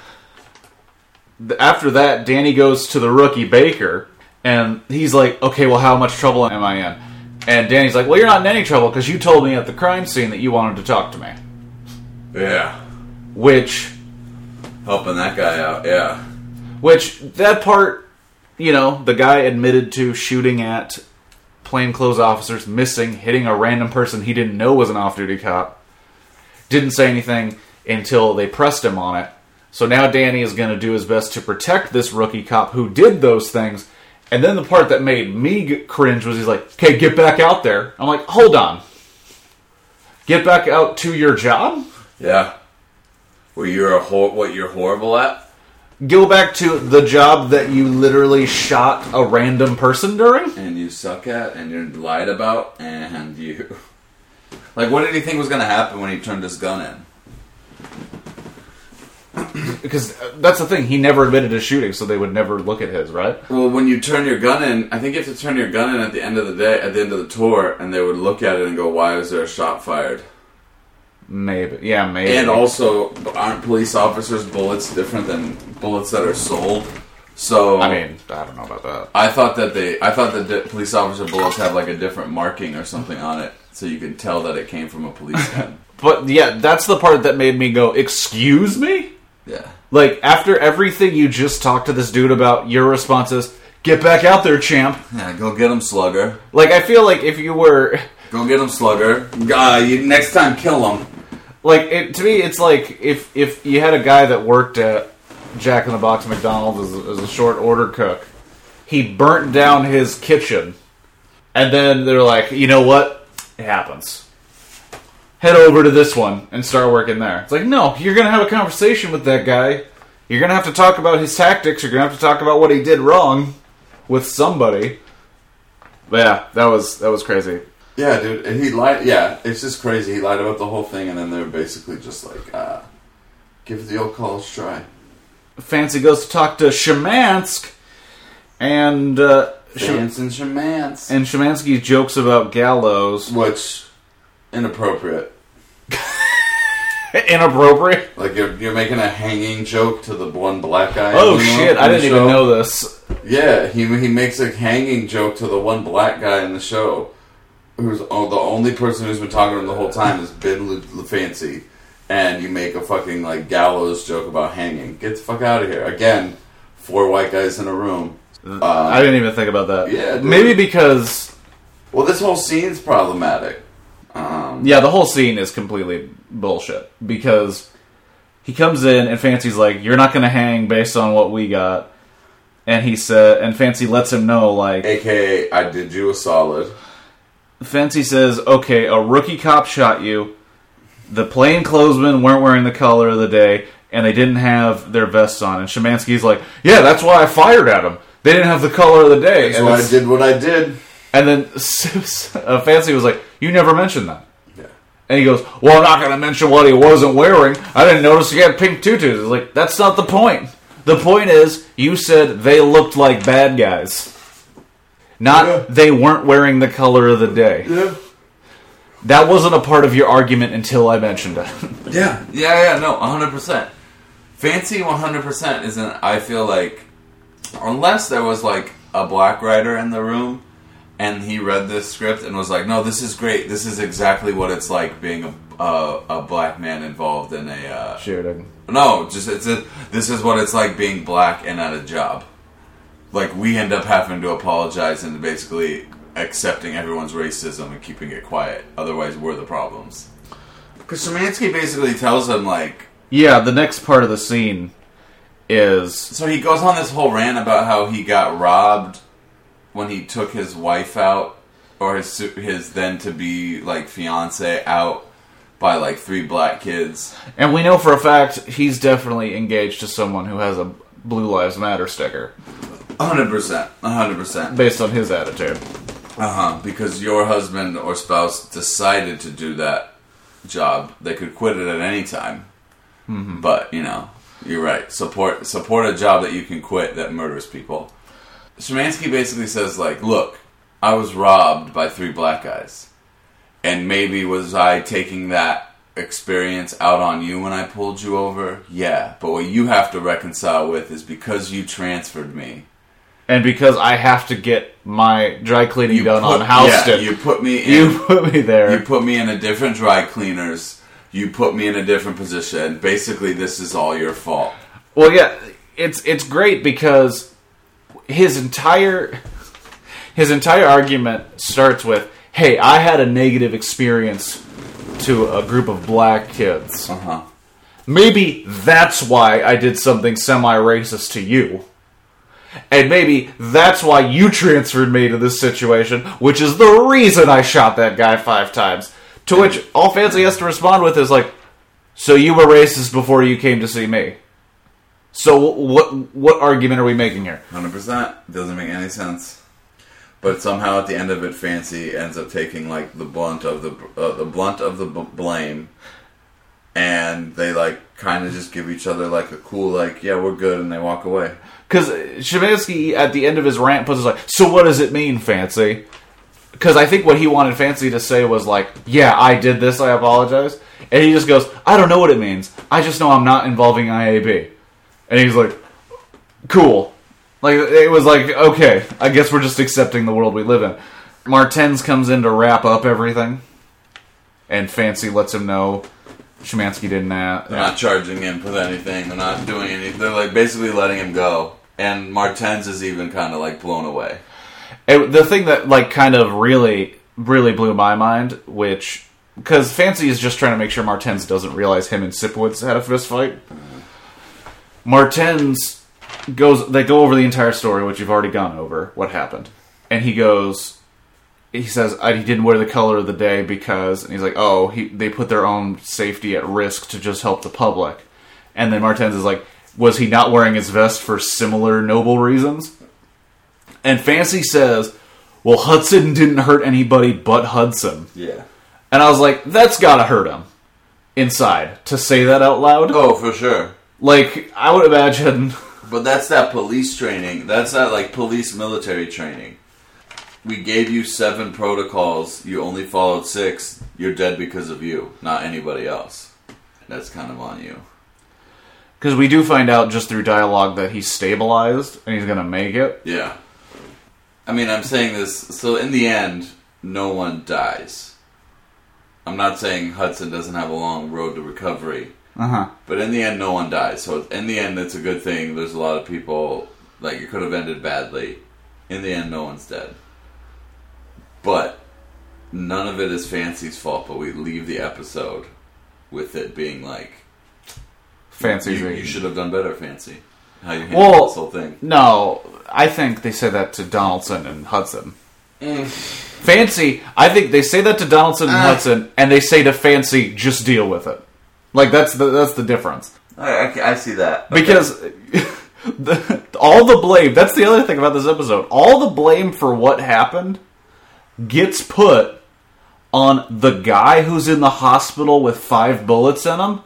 After that, Danny goes to the rookie Baker, and he's like, okay, well, how much trouble am I in? And Danny's like, well, you're not in any trouble, because you told me at the crime scene that you wanted to talk to me. Yeah. Which... Helping that guy out, yeah. Which, that part, you know, the guy admitted to shooting at plainclothes officers, missing, hitting a random person he didn't know was an off-duty cop. Didn't say anything until they pressed him on it. So now Danny is going to do his best to protect this rookie cop who did those things. And then the part that made me cringe was he's like, okay, get back out there. I'm like, hold on. Get back out to your job? Yeah. Well, you're a hor- what you're horrible at? Go back to the job that you literally shot a random person during? And you suck at, and you lied about, and you... Like, what did he think was going to happen when he turned his gun in? Because that's the thing, he never admitted to shooting, so they would never look at his, right? Well, when you turn your gun in, I think you have to turn your gun in at the end of the day, at the end of the tour, and they would look at it and go, why is there a shot fired? Maybe. Yeah, maybe. And also, aren't police officers' bullets different than bullets that are sold? So I mean, I don't know about that. I thought that they, I thought that di- police officer bullets have like a different marking or something on it, so you can tell that it came from a police gun. But yeah, that's the part that made me go, excuse me? Yeah. Like, after everything you just talked to this dude about, your response is, get back out there, champ. Yeah, go get him, Slugger. Like, I feel like if you were... Go get him, Slugger. Uh, you, next time, kill him. Like, it, to me, it's like if if you had a guy that worked at Jack in the Box McDonald's as, as a short order cook, he burnt down his kitchen, and then they're like, you know what? It happens. Head over to this one and start working there. It's like, no, you're going to have a conversation with that guy. You're going to have to talk about his tactics. You're going to have to talk about what he did wrong with somebody. But yeah, that was that was crazy. Yeah, dude. And he lied. Yeah, it's just crazy. He lied about the whole thing, and then they were basically just like, uh, give it the old college try. Fancy goes to talk to Szymanski, and uh, Chance and Szymanski. and Szymanski jokes about Gallows. Which, inappropriate. Inappropriate? Like, you're, you're making a hanging joke to the one black guy. Oh, you know, shit, I in the didn't even show. know this. Yeah, he he makes a hanging joke to the one black guy in the show, who's oh, the only person who's been talking to him the whole time has been Le- LaFancy, and you make a fucking, like, Gallows joke about hanging. Get the fuck out of here. Again, four white guys in a room. Uh, I didn't even think about that. Yeah, dude. Maybe because... Well, this whole scene's problematic. Um, Yeah, the whole scene is completely bullshit. Because he comes in and Fancy's like, you're not going to hang based on what we got. And he said, and Fancy lets him know, like... A K A, I did you a solid. Fancy says, okay, a rookie cop shot you. The plainclothesmen weren't wearing the color of the day, and they didn't have their vests on. And Szymanski's like, yeah, that's why I fired at them. They didn't have the color of the day. That's and why I did what I did. And then uh, Fancy was like, you never mentioned that. Yeah. And he goes, well, I'm not going to mention what he wasn't wearing. I didn't notice he had pink tutus. It's like, that's not the point. The point is, you said they looked like bad guys. Not Yeah. they weren't wearing the color of the day. Yeah. That wasn't a part of your argument until I mentioned it. Yeah, yeah, yeah, no, one hundred percent. Fancy one hundred percent isn't, I feel like, unless there was, like, a black writer in the room, and he read this script and was like, no, this is great, this is exactly what it's like being a, a, a black man involved in a... Uh, Shooting. no, just, it's a, this is what it's like being black and at a job. Like, we end up having to apologize and basically accepting everyone's racism and keeping it quiet. Otherwise, we're the problems. Because Szymanski basically tells him, like... Yeah, the next part of the scene is... So he goes on this whole rant about how he got robbed when he took his wife out, or his his then-to-be, like, fiancé out by, like, three black kids. And we know for a fact he's definitely engaged to someone who has a Blue Lives Matter sticker. one hundred percent. one hundred percent. Based on his attitude. Uh-huh. Because your husband or spouse decided to do that job. They could quit it at any time. Mm-hmm. But, you know, you're right. Support support a job that you can quit that murders people. Szymanski basically says, like, look, I was robbed by three black guys. And maybe was I taking that experience out on you when I pulled you over? Yeah. But what you have to reconcile with is because you transferred me. And because I have to get my dry cleaning You done put, on Houston. Yeah, you put me in... You put me there. You put me in a different dry cleaners. You put me in a different position. Basically, this is all your fault. Well, yeah, it's it's great because his entire his entire argument starts with, "Hey, I had a negative experience to a group of black kids. Uh-huh. Maybe that's why I did something semi-racist to you. And maybe that's why you transferred me to this situation, which is the reason I shot that guy five times." To which all Fancy has to respond with is like, "So you were racist before you came to see me. So what what argument are we making here?" one hundred percent. Doesn't make any sense. But somehow at the end of it, Fancy ends up taking like the blunt of the uh, the blunt of the b- blame, and they like kind of just give each other like a cool like, yeah, we're good, and they walk away. Because Szymanski at the end of his rant puts us like, "So what does it mean, Fancy?" Because I think what he wanted Fancy to say was like, "Yeah, I did this, I apologize." And he just goes, "I don't know what it means. I just know I'm not involving I A B." And he's like, "Cool." Like, it was like, okay, I guess we're just accepting the world we live in. Martens comes in to wrap up everything. And Fancy lets him know Szymanski didn't ask. They're not charging him with anything. They're not doing anything. They're like basically letting him go. And Martens is even kind of like blown away. It, the thing that like kind of really, really blew my mind, which because Fancy is just trying to make sure Martens doesn't realize him and Sipowicz had a fist fight. Martens goes. They go over the entire story, which you've already gone over. What happened? And he goes. He says I, he didn't wear the color of the day because, and he's like, oh, he, they put their own safety at risk to just help the public. And then Martens is like, was he not wearing his vest for similar noble reasons? And Fancy says, well, Hudson didn't hurt anybody but Hudson. Yeah. And I was like, that's gotta hurt him. Inside. To say that out loud. Oh, for sure. Like, I would imagine... But that's that police training. That's that, like, police military training. We gave you seven protocols. You only followed six. You're dead because of you, not anybody else. That's kind of on you. Because we do find out just through dialogue that he's stabilized and he's gonna make it. Yeah. I mean, I'm saying this, so in the end, no one dies. I'm not saying Hudson doesn't have a long road to recovery. Uh-huh. But in the end, no one dies. So in the end, it's a good thing. There's a lot of people, like, it could have ended badly. In the end, no one's dead. But none of it is Fancy's fault, but we leave the episode with it being like, Fancy's you, reading. you should have done better, Fancy. How you handled Well, this whole thing. No, I think they say that to Donaldson and Hudson. Mm. Fancy, I think they say that to Donaldson and Uh. Hudson, and they say to Fancy, just deal with it. Like, that's the that's the difference. I, I, I see that. Okay. Because the, all the blame, that's the other thing about this episode, all the blame for what happened gets put on the guy who's in the hospital with five bullets in him,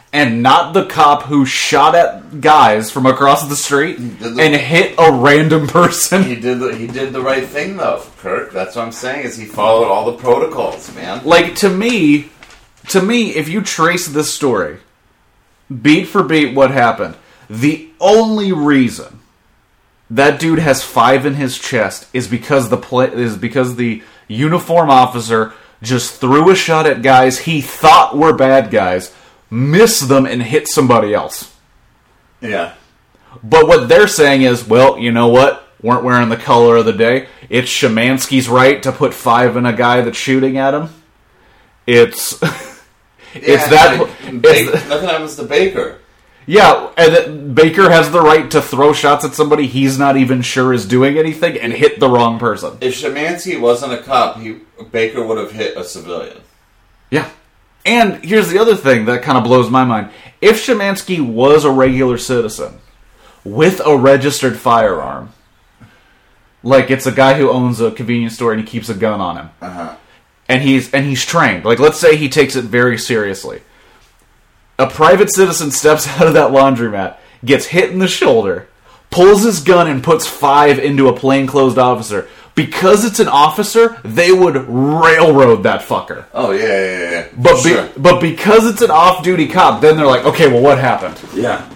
and not the cop who shot at guys from across the street the- and hit a random person. He did the, he did the right thing, though, Kirk. That's what I'm saying, is he followed all the protocols, man. Like, to me, to me, if you trace this story, beat for beat what happened, the only reason that dude has five in his chest is because the pla- is because the uniform officer just threw a shot at guys he thought were bad guys, missed them, and hit somebody else. Yeah. But what they're saying is, well, you know what? Weren't wearing the color of the day. It's Szymanski's right to put five in a guy that's shooting at him. It's it's Yeah, that. like, it's, Ba- nothing happens to Baker. yeah, and that Baker has the right to throw shots at somebody he's not even sure is doing anything and hit the wrong person. If Szymanski wasn't a cop, he Baker would have hit a civilian. Yeah. And here's the other thing that kind of blows my mind. If Szymanski was a regular citizen with a registered firearm, like it's a guy who owns a convenience store and he keeps a gun on him, Uh-huh. and he's and he's trained. Like, let's say he takes it very seriously. A private citizen steps out of that laundromat, gets hit in the shoulder, pulls his gun and puts five into a plainclothes officer. Because it's an officer, they would railroad that fucker. Oh, yeah, yeah, yeah. But be, sure. but because it's an off-duty cop, then they're like, okay, well, what happened? Yeah.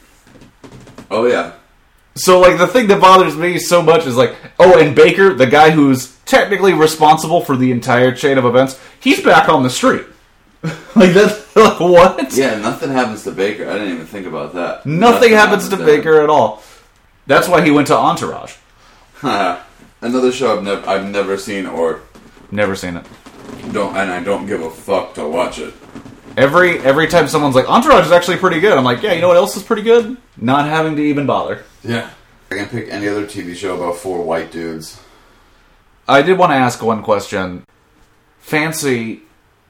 Oh, yeah. So, like, the thing that bothers me so much is, like, oh, and Baker, the guy who's technically responsible for the entire chain of events, he's back on the street. Like, that's, like, what? Yeah, nothing happens to Baker. I didn't even think about that. Nothing, Nothing happens to him. Baker at all. That's why he went to Entourage. Another show I've, nev- I've never seen or Never seen it. don't, and I don't give a fuck to watch it. Every every time someone's like, Entourage is actually pretty good, I'm like, yeah, you know what else is pretty good? Not having to even bother. Yeah. I can pick any other T V show about four white dudes. I did want to ask one question. Fancy,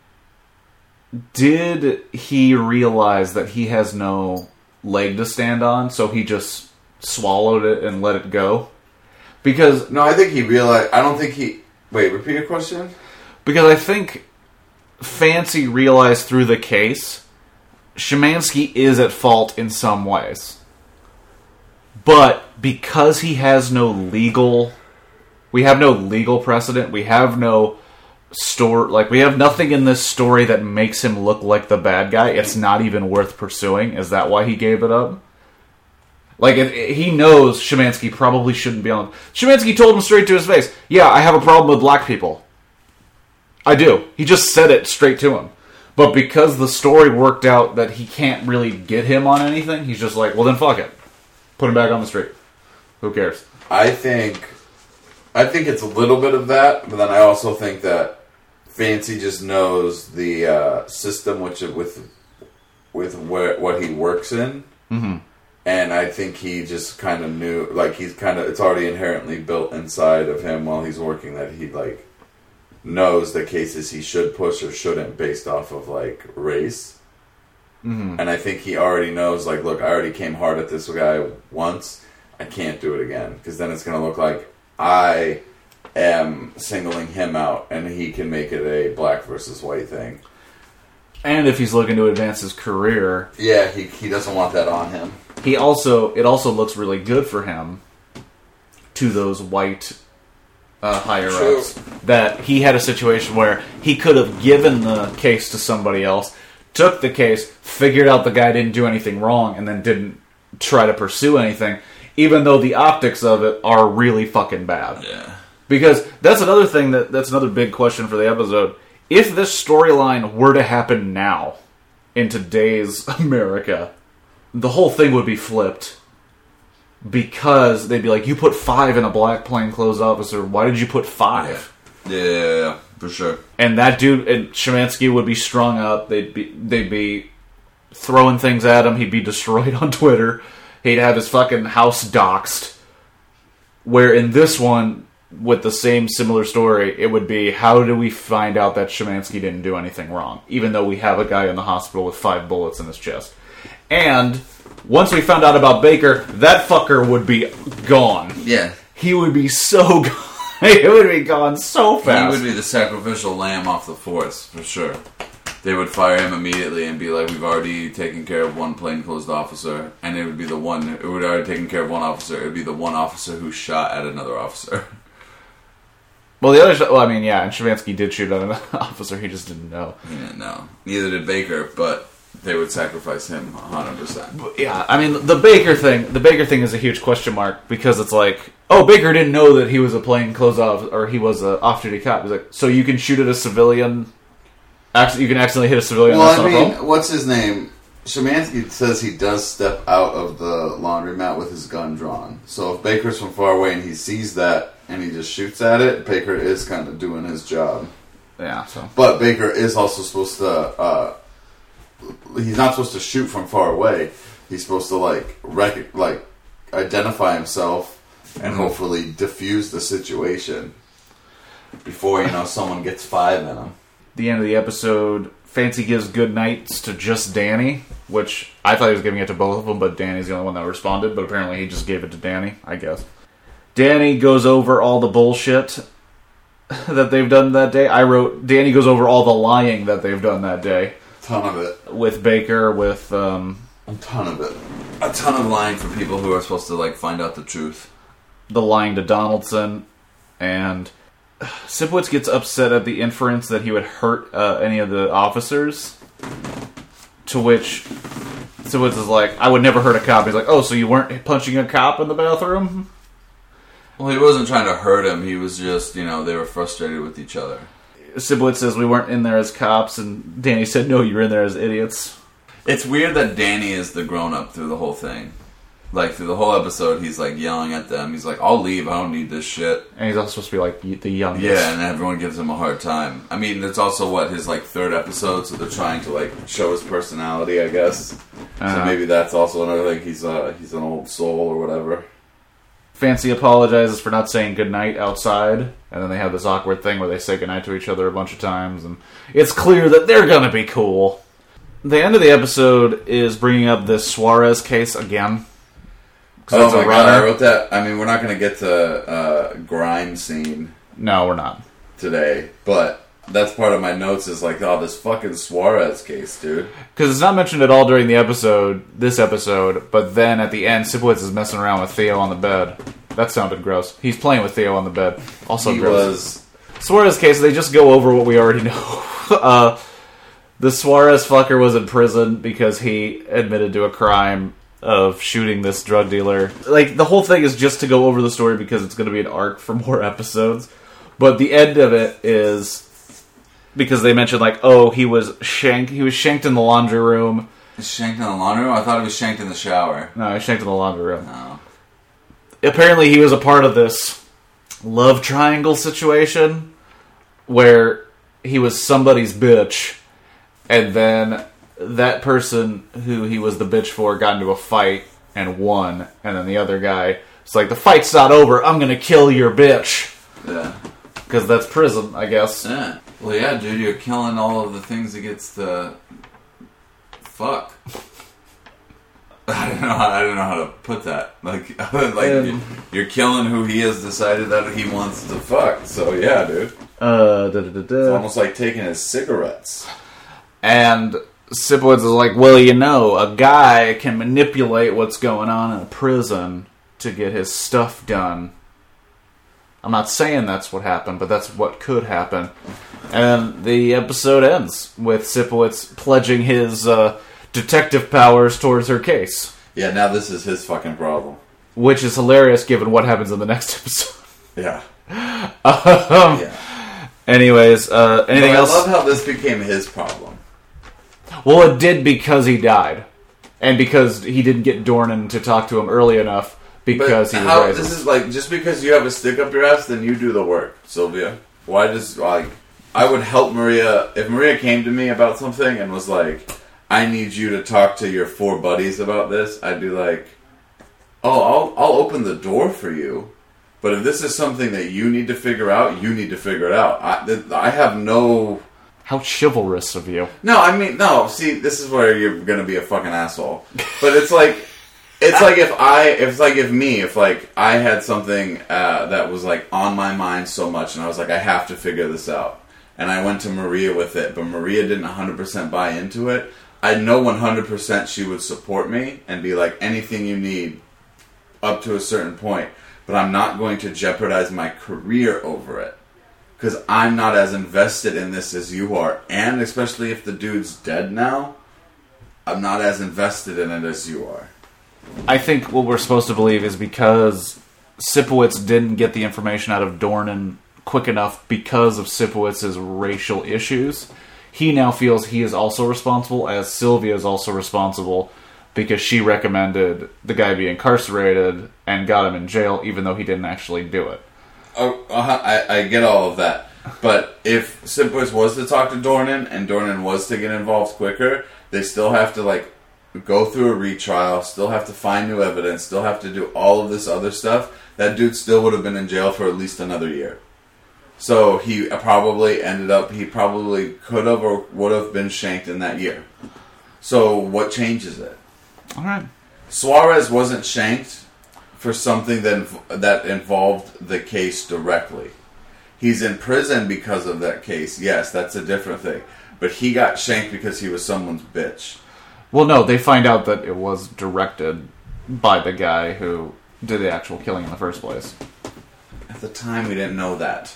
did he realize that he has no leg to stand on, so he just swallowed it and let it go? Because No, I think he realized. I don't think he. Wait, repeat your question? because I think Fancy realized through the case, Szymanski is at fault in some ways. But because he has no legal... We have no legal precedent. We have no store... Like, we have nothing in this story that makes him look like the bad guy. It's not even worth pursuing. Is that why he gave it up? Like, it, it- he knows Szymanski probably shouldn't be on... Szymanski told him straight to his face, yeah, I have a problem with black people. I do. He just said it straight to him. But because the story worked out that he can't really get him on anything, he's just like, well then fuck it. Put him back on the street. Who cares? I think. I think it's a little bit of that, but then I also think that Fancy just knows the uh, system which with with where, what he works in. Mm-hmm. And I think he just kind of knew, like, he's kind of, it's already inherently built inside of him while he's working that he, like, knows the cases he should push or shouldn't based off of, like, race. Mm-hmm. And I think he already knows, like, look, I already came hard at this guy once. I can't do it again. Because then it's going to look like I am singling him out and he can make it a black versus white thing. And if he's looking to advance his career, Yeah, he, he doesn't want that on him. he also it also looks really good for him to those white uh, higher ups that he had a situation where he could have given the case to somebody else, took the case, figured out the guy didn't do anything wrong, and then didn't try to pursue anything, even though the optics of it are really fucking bad. Yeah. Because that's another thing that that's another big question for the episode. If this storyline were to happen now, in today's America, the whole thing would be flipped. Because they'd be like, you put five in a black plainclothes officer, why did you put five? Yeah, yeah, yeah, yeah, for sure. And that dude, and Szymanski would be strung up, they'd be, they'd be throwing things at him, he'd be destroyed on Twitter, he'd have his fucking house doxxed. Where in this one, with the same similar story, it would be, how do we find out that Szymanski didn't do anything wrong? Even though we have a guy in the hospital with five bullets in his chest. And once we found out about Baker, that fucker would be gone. Yeah. He would be so gone. It would be gone so fast. He would be the sacrificial lamb off the force, for sure. they would fire him immediately and be like, we've already taken care of one plainclothes officer, and it would be the one, it would already taken care of one officer, it would be the one officer who shot at another officer. Well, the other, well, I mean, yeah, and Shavansky did shoot at an officer, he just didn't know. He didn't know. Neither did Baker, but they would sacrifice him one hundred percent. Yeah, I mean, the Baker thing, the Baker thing is a huge question mark, because it's like, oh, Baker didn't know that he was a plainclothes officer, or he was a off-duty cop. He's like, so you can shoot at a civilian, you can accidentally hit a civilian. Well, I mean, what's his name? Shemansky says he does step out of the laundromat with his gun drawn. So if Baker's from far away and he sees that and he just shoots at it, Baker is kind of doing his job. Yeah. So, but Baker is also supposed to. Uh, he's not supposed to shoot from far away. He's supposed to like rec- like identify himself and mm-hmm. hopefully diffuse the situation before, you know, someone gets five in him. The end of the episode, Fancy gives good nights to just Danny, which I thought he was giving it to both of them, but Danny's the only one that responded, but apparently he just gave it to Danny, I guess. Danny goes over all the bullshit that they've done that day. I wrote, Danny goes over all the lying that they've done that day. A ton of it. With Baker, with... Um, a ton of it. A ton of lying for people who are supposed to, like, find out the truth. The lying to Donaldson, and... Sipowicz gets upset at the inference that he would hurt uh, any of the officers, to which Sipowicz is like, I would never hurt a cop. He's like, oh, so you weren't punching a cop in the bathroom? Well, he wasn't trying to hurt him. He was just, you know, they were frustrated with each other. Sipowicz says we weren't in there as cops, and Danny said, no, you were in there as idiots. It's weird that Danny is the grown-up through the whole thing. Like, through the whole episode, he's, like, yelling at them. He's like, I'll leave. I don't need this shit. And he's also supposed to be, like, the youngest. Yeah, and everyone gives him a hard time. I mean, it's also, what, his, like, third episode, so they're trying to, like, show his personality, I guess. Uh-huh. So maybe that's also another thing. He's, uh, he's an old soul or whatever. Fancy apologizes for not saying goodnight outside, and then they have this awkward thing where they say goodnight to each other a bunch of times, and it's clear that they're gonna be cool. The end of the episode is bringing up this Suarez case again. Oh my god, I wrote that. I mean, we're not going to get to uh, grime scene. No, we're not. Today. But that's part of my notes is like, oh, this fucking Suarez case, dude. Because it's not mentioned at all during the episode, this episode, but then at the end, Sipowicz is messing around with Theo on the bed. That sounded gross. He's playing with Theo on the bed. Also he gross. Was... Suarez case, they just go over what we already know. uh, the Suarez fucker was in prison because he admitted to a crime of shooting this drug dealer. Like, the whole thing is just to go over the story because it's going to be an arc for more episodes. But the end of it is because they mentioned, like, oh, he was shanked. He was shanked in the laundry room. Shanked in the laundry room? I thought he was shanked in the shower. No, he was shanked in the laundry room. No. Apparently, he was a part of this love triangle situation where he was somebody's bitch, and then that person who he was the bitch for got into a fight and won, and then the other guy was like, the fight's not over, I'm gonna kill your bitch. Yeah. Because that's prison, I guess. Yeah. Well, yeah, dude, you're killing all of the things he gets to fuck. I don't know how, I don't know how to put that. Like, like um, you're killing who he has decided that he wants to fuck. So, yeah, dude. Uh, da, da, da, da. It's almost like taking his cigarettes. And Sipowicz is like, well, you know, a guy can manipulate what's going on in a prison to get his stuff done. I'm not saying that's what happened, but that's what could happen. And the episode ends with Sipowicz pledging his uh, detective powers towards her case. Yeah, now this is his fucking problem. Which is hilarious given what happens in the next episode. Yeah. um, yeah. Anyways, uh, anything no, I else? I love how this became his problem. Well, it did because he died. And because he didn't get Dornan to talk to him early enough because but he was how, racist. This is like, just because you have a stick up your ass, then you do the work, Sylvia. Why does, like, I would help Maria, if Maria came to me about something and was like, I need you to talk to your four buddies about this, I'd be like, oh, I'll, I'll open the door for you. But if this is something that you need to figure out, you need to figure it out. I, th- I have no... How chivalrous of you. No, I mean, no, see, this is where you're gonna be a fucking asshole. But it's like, it's like if I, it's like if me, if like, I had something uh, that was like on my mind so much, and I was like, I have to figure this out. and I went to Maria with it, but Maria didn't one hundred percent buy into it, I know one hundred percent she would support me and be like, anything you need up to a certain point, but I'm not going to jeopardize my career over it. Because I'm not as invested in this as you are, and especially if the dude's dead now, I'm not as invested in it as you are. I think what we're supposed to believe is because Sipowicz didn't get the information out of Dornan quick enough because of Sipowicz's racial issues, he now feels he is also responsible, as Sylvia is also responsible because she recommended the guy be incarcerated and got him in jail even though he didn't actually do it. Oh, uh, I, I get all of that. But if Sipowicz was to talk to Dornan and Dornan was to get involved quicker, they still have to, like, go through a retrial, still have to find new evidence, still have to do all of this other stuff. That dude still would have been in jail for at least another year. So he probably ended up, he probably could have or would have been shanked in that year. So what changes it? All right. Suarez wasn't shanked for something that that involved the case directly. He's in prison because of that case. Yes, that's a different thing. But he got shanked because he was someone's bitch. Well, no, they find out that it was directed by the guy who did the actual killing in the first place. At the time, we didn't know that.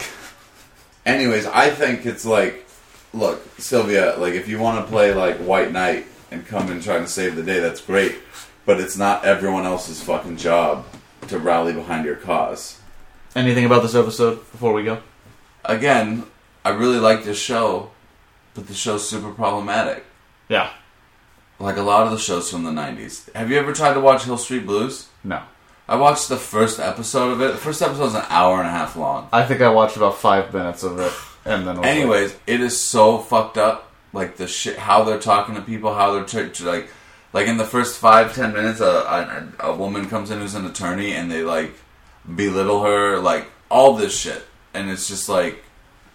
Anyways, I think it's like, look, Sylvia, like, if you want to play, like, White Knight and come and try to save the day, that's great. But it's not everyone else's fucking job to rally behind your cause. Anything about this episode before we go? Again, I really like this show, but the show's super problematic. Yeah. Like a lot of the shows from the nineties. Have you ever tried to watch Hill Street Blues? No. I watched the first episode of it. The first episode is an hour and a half long. I think I watched about five minutes of it, and then... Anyways, like... it is so fucked up. Like, the shit, how they're talking to people, how they're... T- t- like, like in the first five, ten minutes, a, a, a woman comes in who's an attorney, and they, like, belittle her. Like, all this shit. And it's just, like,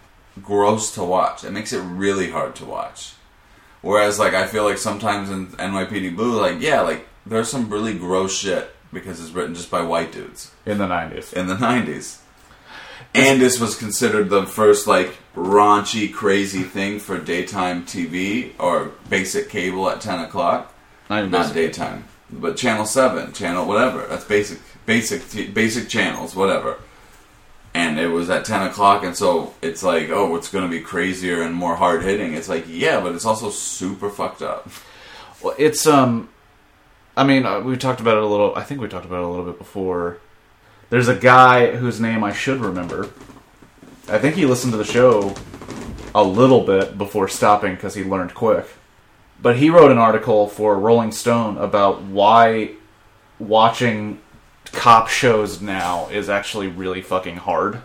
gross to watch. It makes it really hard to watch. Whereas, like, I feel like sometimes in N Y P D Blue, like, yeah, like, there's some really gross shit because it's written just by white dudes. In the nineties. In the nineties. And this was considered the first, like, raunchy, crazy thing for daytime T V or basic cable at ten o'clock. Not, Not daytime. But Channel seven, Channel whatever. That's basic, basic, t- basic channels, whatever. And it was at ten o'clock, and so it's like, oh, it's going to be crazier and more hard-hitting. It's like, yeah, but it's also super fucked up. Well, it's, um... I mean, uh, we talked about it a little... I think we talked about it a little bit before. There's a guy whose name I should remember. I think he listened to the show a little bit before stopping because he learned quick. But he wrote an article for Rolling Stone about why watching cop shows now is actually really fucking hard.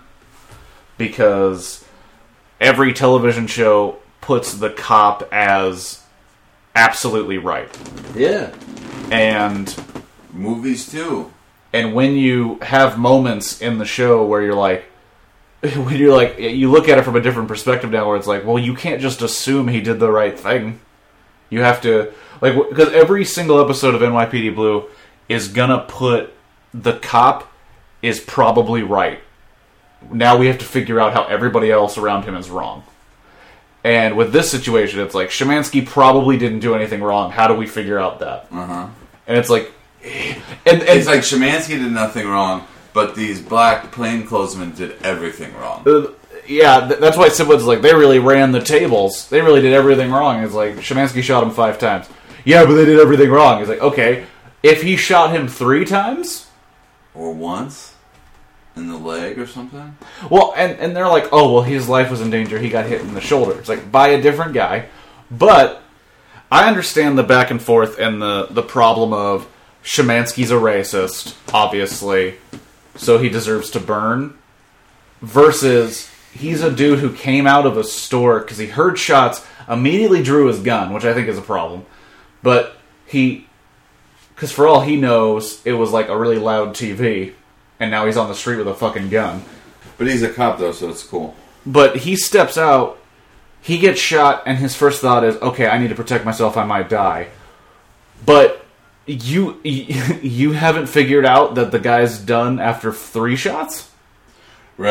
Because every television show puts the cop as absolutely right. Yeah. And movies too. And when you have moments in the show where you're like, when you're like, you look at it from a different perspective now, where it's like, well, you can't just assume he did the right thing. You have to, like, because every single episode of N Y P D Blue is gonna put the cop is probably right. Now we have to figure out how everybody else around him is wrong. And with this situation, it's like, Szymanski probably didn't do anything wrong. How do we figure out that? Uh-huh. And it's like... And, and it's like, Szymanski did nothing wrong, but these black plainclothesmen did everything wrong. Uh, yeah, th- that's why Sipowicz is like, they really ran the tables. They really did everything wrong. It's like, Szymanski shot him five times. Yeah, but they did everything wrong. It's like, okay, if he shot him three times... Or once... in the leg or something? Well, and, and they're like, oh, well, his life was in danger. He got hit in the shoulder. It's like, by a different guy. But I understand the back and forth and the, the problem of Szymanski's a racist, obviously, so he deserves to burn. Versus, he's a dude who came out of a store because he heard shots, immediately drew his gun, which I think is a problem. But he... Because for all he knows, it was like a really loud T V. And now he's on the street with a fucking gun. But he's a cop, though, so it's cool. But he steps out, he gets shot, and his first thought is, okay, I need to protect myself, I might die. But you you haven't figured out that the guy's done after three shots? Right. Like,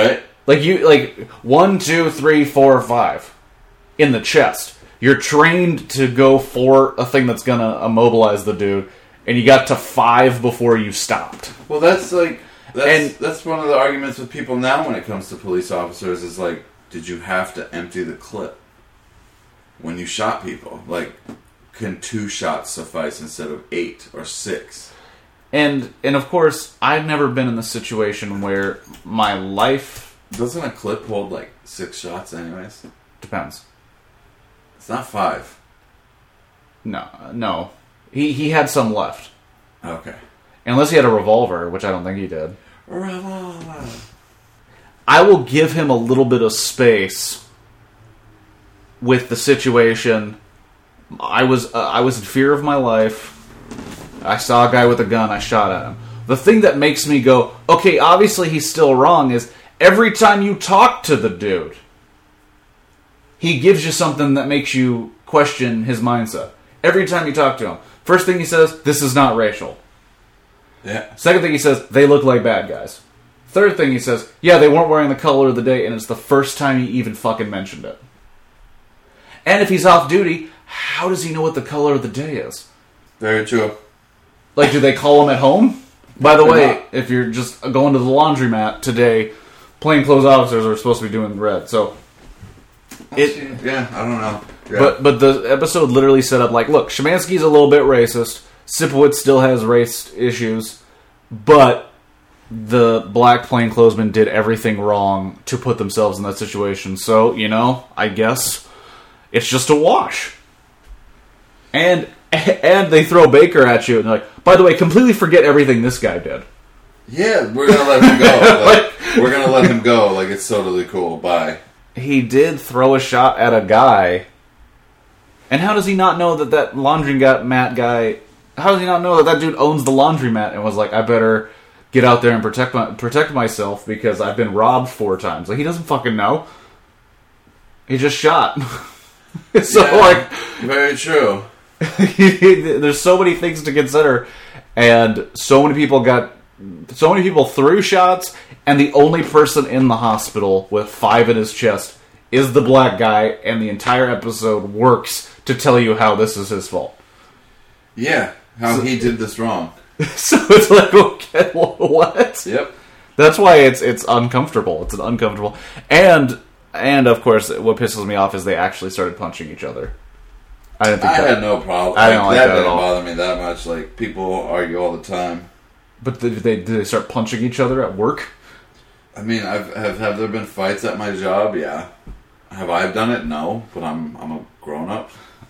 Like you, like one, two, three, four, five in the chest. You're trained to go for a thing that's gonna immobilize the dude, and you got to five before you stopped. Well, that's like that's And- that's one of the arguments with people now when it comes to police officers is like, did you have to empty the clip when you shot people? Like, can two shots suffice instead of eight or six? And and of course, I've never been in the situation where my life Doesn't a clip hold like six shots anyways? depends. It's not five. No, no, he he had some left, Okay. unless he had a revolver, which I don't think he did. Revolver. I will give him a little bit of space with the situation. I was uh, I was in fear of my life. I saw a guy with a gun. I shot at him. The thing that makes me go, okay, obviously he's still wrong, is every time you talk to the dude, he gives you something that makes you question his mindset. Every time you talk to him. First thing he says, this is not racial. Yeah. Second thing he says, they look like bad guys. Third thing he says, yeah, they weren't wearing the color of the day, and it's the first time he even fucking mentioned it. And if he's off duty, how does he know what the color of the day is? Very true. Like, do they call him at home? By the They're way, not. if you're just going to the laundromat today, plainclothes officers are supposed to be doing red. So, it. Yeah, I don't know. Yeah. But but the episode literally set up like, look, Szymanski's a little bit racist. Sipowicz still has race issues, but the black plainclothesmen did everything wrong to put themselves in that situation. So, you know, I guess it's just a wash. And and they throw Baker at you, and they're like, by the way, completely forget everything this guy did. Yeah, we're gonna let him go. Like, we're gonna let him go. Like, it's totally cool. Bye. He did throw a shot at a guy. And how does he not know that that laundromat guy... How does he not know that that dude owns the laundromat and was like, I better get out there and protect my, protect myself because I've been robbed four times. Like, he doesn't fucking know. He just shot. So, Yeah, like... very true. There's so many things to consider. And so many people got... So many people threw shots, and the only person in the hospital with five in his chest is the black guy, and the entire episode works to tell you how this is his fault. Yeah, how he did this wrong. So it's like, okay, what? Yep. That's why it's it's uncomfortable. It's an uncomfortable, and and of course, what pisses me off is they actually started punching each other. I didn't think I that, had no problem. I didn't like that that at didn't all. bother me that much. Like, people argue all the time. But did they did they start punching each other at work? I mean, I've have have there been fights at my job? Yeah. Have I done it? No, but I'm I'm a grown up.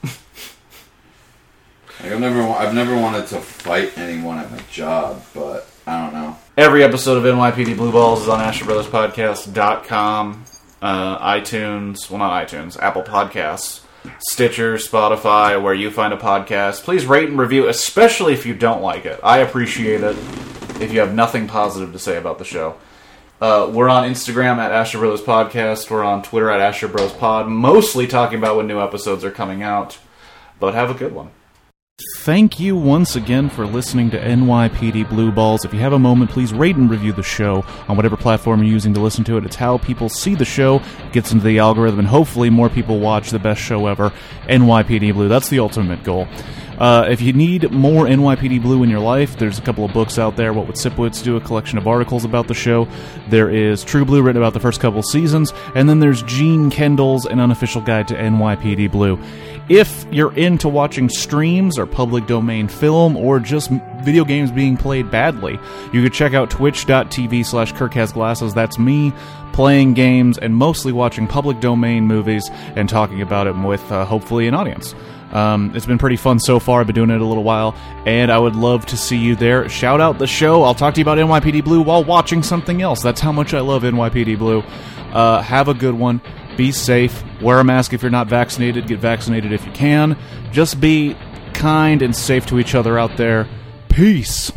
Like, I've never wa- I've never wanted to fight anyone at my job, but I don't know. Every episode of N Y P D Blue Balls is on Asher Brothers Podcast dot com, uh, iTunes, well not iTunes, Apple Podcasts, Stitcher, Spotify, where you find a podcast. Please rate and review, especially if you don't like it. I appreciate it if you have nothing positive to say about the show. Uh, we're on Instagram at Asher Brothers Podcast. We're on Twitter at Asher Bros Pod, mostly talking about when new episodes are coming out. But have a good one. Thank you once again for listening to N Y P D Blue Balls. If you have a moment, please rate and review the show on whatever platform you're using to listen to it. It's how people see the show, gets into the algorithm, and hopefully more people watch the best show ever, N Y P D Blue. That's the ultimate goal. Uh, if you need more N Y P D Blue in your life, there's a couple of books out there. What Would Sipowicz Do? A collection of articles about the show. There is True Blue, written about the first couple seasons. And then there's Gene Kendall's An Unofficial Guide to N Y P D Blue. If you're into watching streams or public domain film or just video games being played badly, you could check out twitch.tv slash Kirk Has Glasses. That's me playing games and mostly watching public domain movies and talking about it with uh, hopefully an audience. Um, it's been pretty fun so far. I've been doing it a little while, and I would love to see you there. Shout out the show. I'll talk to you about N Y P D Blue while watching something else. That's how much I love N Y P D Blue. Uh, have a good one. Be safe. Wear a mask if you're not vaccinated. Get vaccinated if you can. Just be kind and safe to each other out there. Peace.